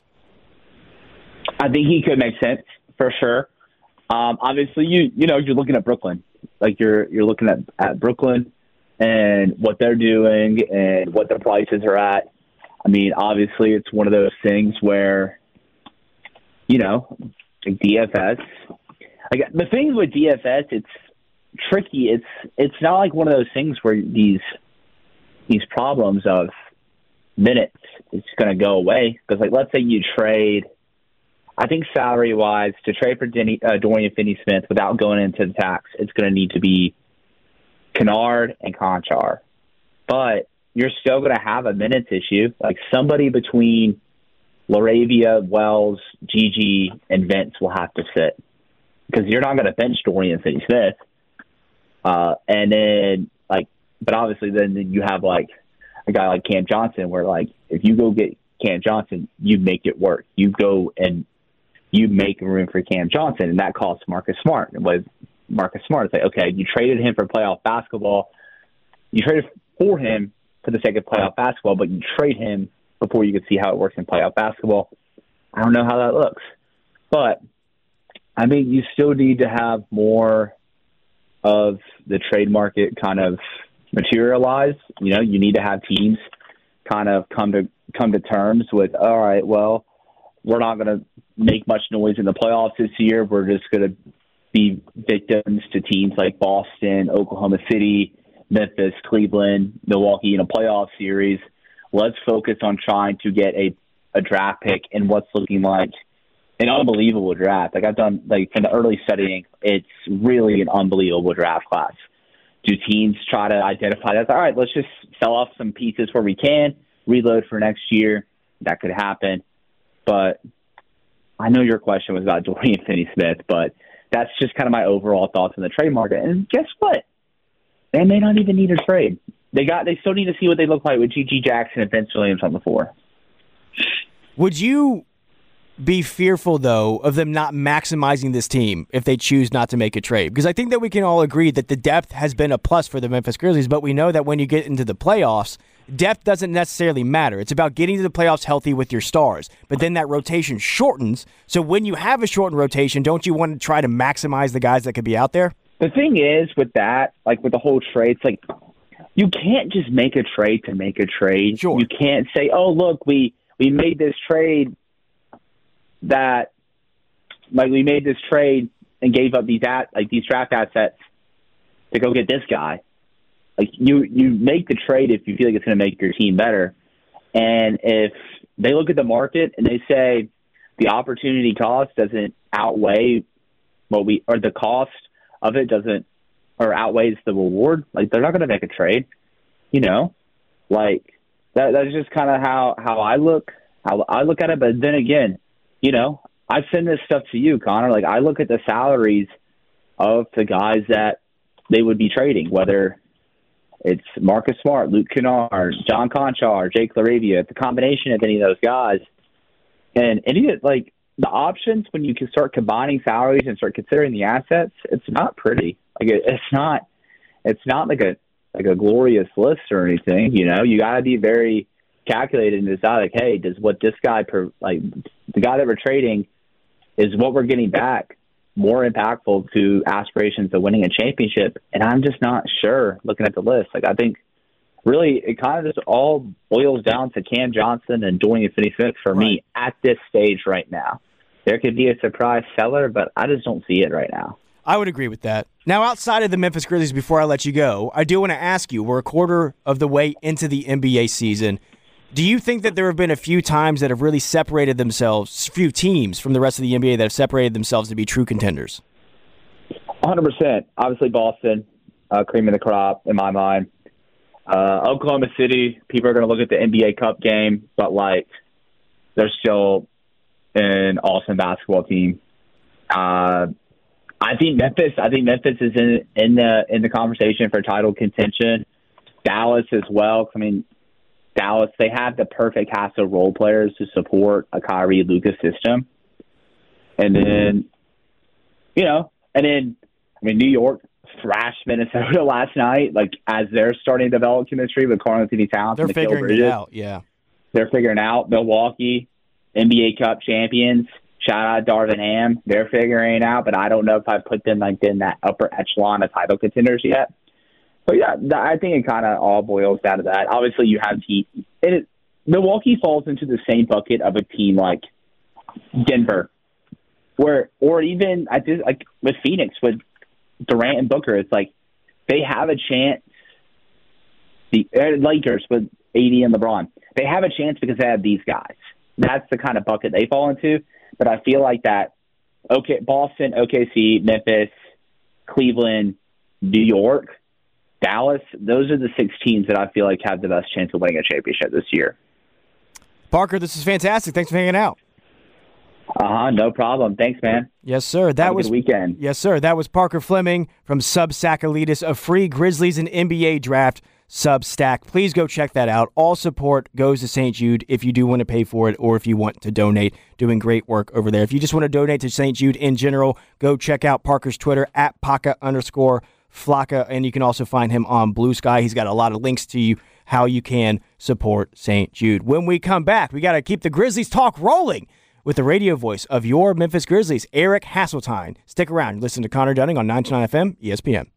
I think he could make sense for sure. Um, obviously, you you know you're looking at Brooklyn, like you're you're looking at, at Brooklyn and what they're doing and what their prices are at. I mean, obviously, it's one of those things where, you know, like D F S. Like the thing with D F S, it's tricky. It's it's not like one of those things where these these problems of minutes it's going to go away, because like let's say you trade. I think salary-wise, to trade for Denny, uh, Dorian Finney-Smith without going into the tax, it's going to need to be Kennard and Conchar. But you're still going to have a minutes issue. Like somebody between Laravia, Wells, Gigi, and Vince will have to sit, because you're not going to bench Dorian Finney-Smith. Uh, and then, like, but obviously then you have, like, a guy like Cam Johnson where, like, if you go get Cam Johnson, you make it work. You go and you make room for Cam Johnson, and that costs Marcus Smart. And with Marcus Smart, it's like, okay, you traded him for playoff basketball. You traded for him for the sake of playoff basketball, but you trade him before you could see how it works in playoff basketball. I don't know how that looks. But, I mean, you still need to have more of the trade market kind of materialize. You know, you need to have teams kind of come to come to terms with, all right, well, we're not going to make much noise in the playoffs this year. We're just going to be victims to teams like Boston, Oklahoma City, Memphis, Cleveland, Milwaukee in a playoff series. Let's focus on trying to get a, a draft pick in what's looking like an unbelievable draft. Like I've done, like from the early studying, it's really an unbelievable draft class. Do teams try to identify that? All right, let's just sell off some pieces where we can, reload for next year. That could happen. But I know your question was about Dorian Finney-Smith, but that's just kind of my overall thoughts on the trade market. And guess what? They may not even need a trade. They got. They still need to see what they look like with Gigi Jackson and Vince Williams on the floor. Would you be fearful, though, of them not maximizing this team if they choose not to make a trade? Because I think that we can all agree that the depth has been a plus for the Memphis Grizzlies, but we know that when you get into the playoffs, depth doesn't necessarily matter. It's about getting to the playoffs healthy with your stars. But then that rotation shortens. So when you have a shortened rotation, don't you want to try to maximize the guys that could be out there? The thing is with that, like with the whole trade, it's like you can't just make a trade to make a trade. Sure. You can't say, oh, look, we, we made this trade that, like, we made this trade and gave up these at, like these draft assets to go get this guy. Like you, you make the trade if you feel like it's going to make your team better. And if they look at the market and they say the opportunity cost doesn't outweigh what we, or the cost of it doesn't, or outweighs the reward, like they're not going to make a trade. You know, like that. That's just kind of how how I look, how I look at it. But then again, you know, I send this stuff to you, Connor. Like I look at the salaries of the guys that they would be trading, whether it's Marcus Smart, Luke Kennard, John Conchar, Jake LaRavia, the combination of any of those guys. And any of like the options when you can start combining salaries and start considering the assets, it's not pretty. Like it, it's not, it's not like a like a glorious list or anything. You know, you got to be very calculated and decide like, hey, does what this guy per, like the guy that we're trading is what we're getting back more impactful to aspirations of winning a championship? And I'm just not sure looking at the list. Like I think really it kind of just all boils down to Cam Johnson and Dorian Finney-Smith for right. me at this stage right now. There could be a surprise seller, but I just don't see it right now. I would agree with that. Now, outside of the Memphis Grizzlies, before I let you go, I do want to ask you, we're a quarter of the way into the N B A season. Do you think that there have been a few times that have really separated themselves, few teams from the rest of the N B A that have separated themselves to be true contenders? one hundred percent. Obviously, Boston, uh, cream of the crop in my mind. Uh, Oklahoma City, people are going to look at the N B A Cup game, but, like, they're still an awesome basketball team. Uh, I think Memphis. I think Memphis is in in the in the conversation for title contention. Dallas as well. I mean, Dallas, they have the perfect cast of role players to support a Kyrie Lucas system. And then, you know, and then, I mean, New York thrashed Minnesota last night, like, as they're starting to develop chemistry with Karl-Anthony Towns. They're and figuring Bridges. it out, yeah. They're figuring out. Milwaukee, N B A Cup champions. Shout out Darvin Ham. They're figuring it out, but I don't know if I put them, like, in that upper echelon of title contenders yet. But, yeah, I think it kind of all boils down to that. Obviously, you have Heat. It, Milwaukee falls into the same bucket of a team like Denver, where, or even I did like with Phoenix with Durant and Booker. It's like they have a chance. The uh, Lakers with A D and LeBron, they have a chance because they have these guys. That's the kind of bucket they fall into. But I feel like that. Okay, Boston, O K C, Memphis, Cleveland, New York, Dallas, those are the six teams that I feel like have the best chance of winning a championship this year. Parker, this is fantastic. Thanks for hanging out. Uh-huh, no problem. Thanks, man. Yes, sir. That have a was good weekend. Yes, sir. That was Parker Fleming from Substackalitis, a free Grizzlies and N B A draft Substack. Please go check that out. All support goes to Saint Jude if you do want to pay for it or if you want to donate. Doing great work over there. If you just want to donate to Saint Jude in general, go check out Parker's Twitter at Paka underscore Flocka, and you can also find him on Blue Sky. He's got a lot of links to you how you can support Saint Jude. When we come back, we got to keep the Grizzlies talk rolling with the radio voice of your Memphis Grizzlies, Eric Hasseltine. Stick around. Listen to Connor Dunning on ninety-nine F M, E S P N.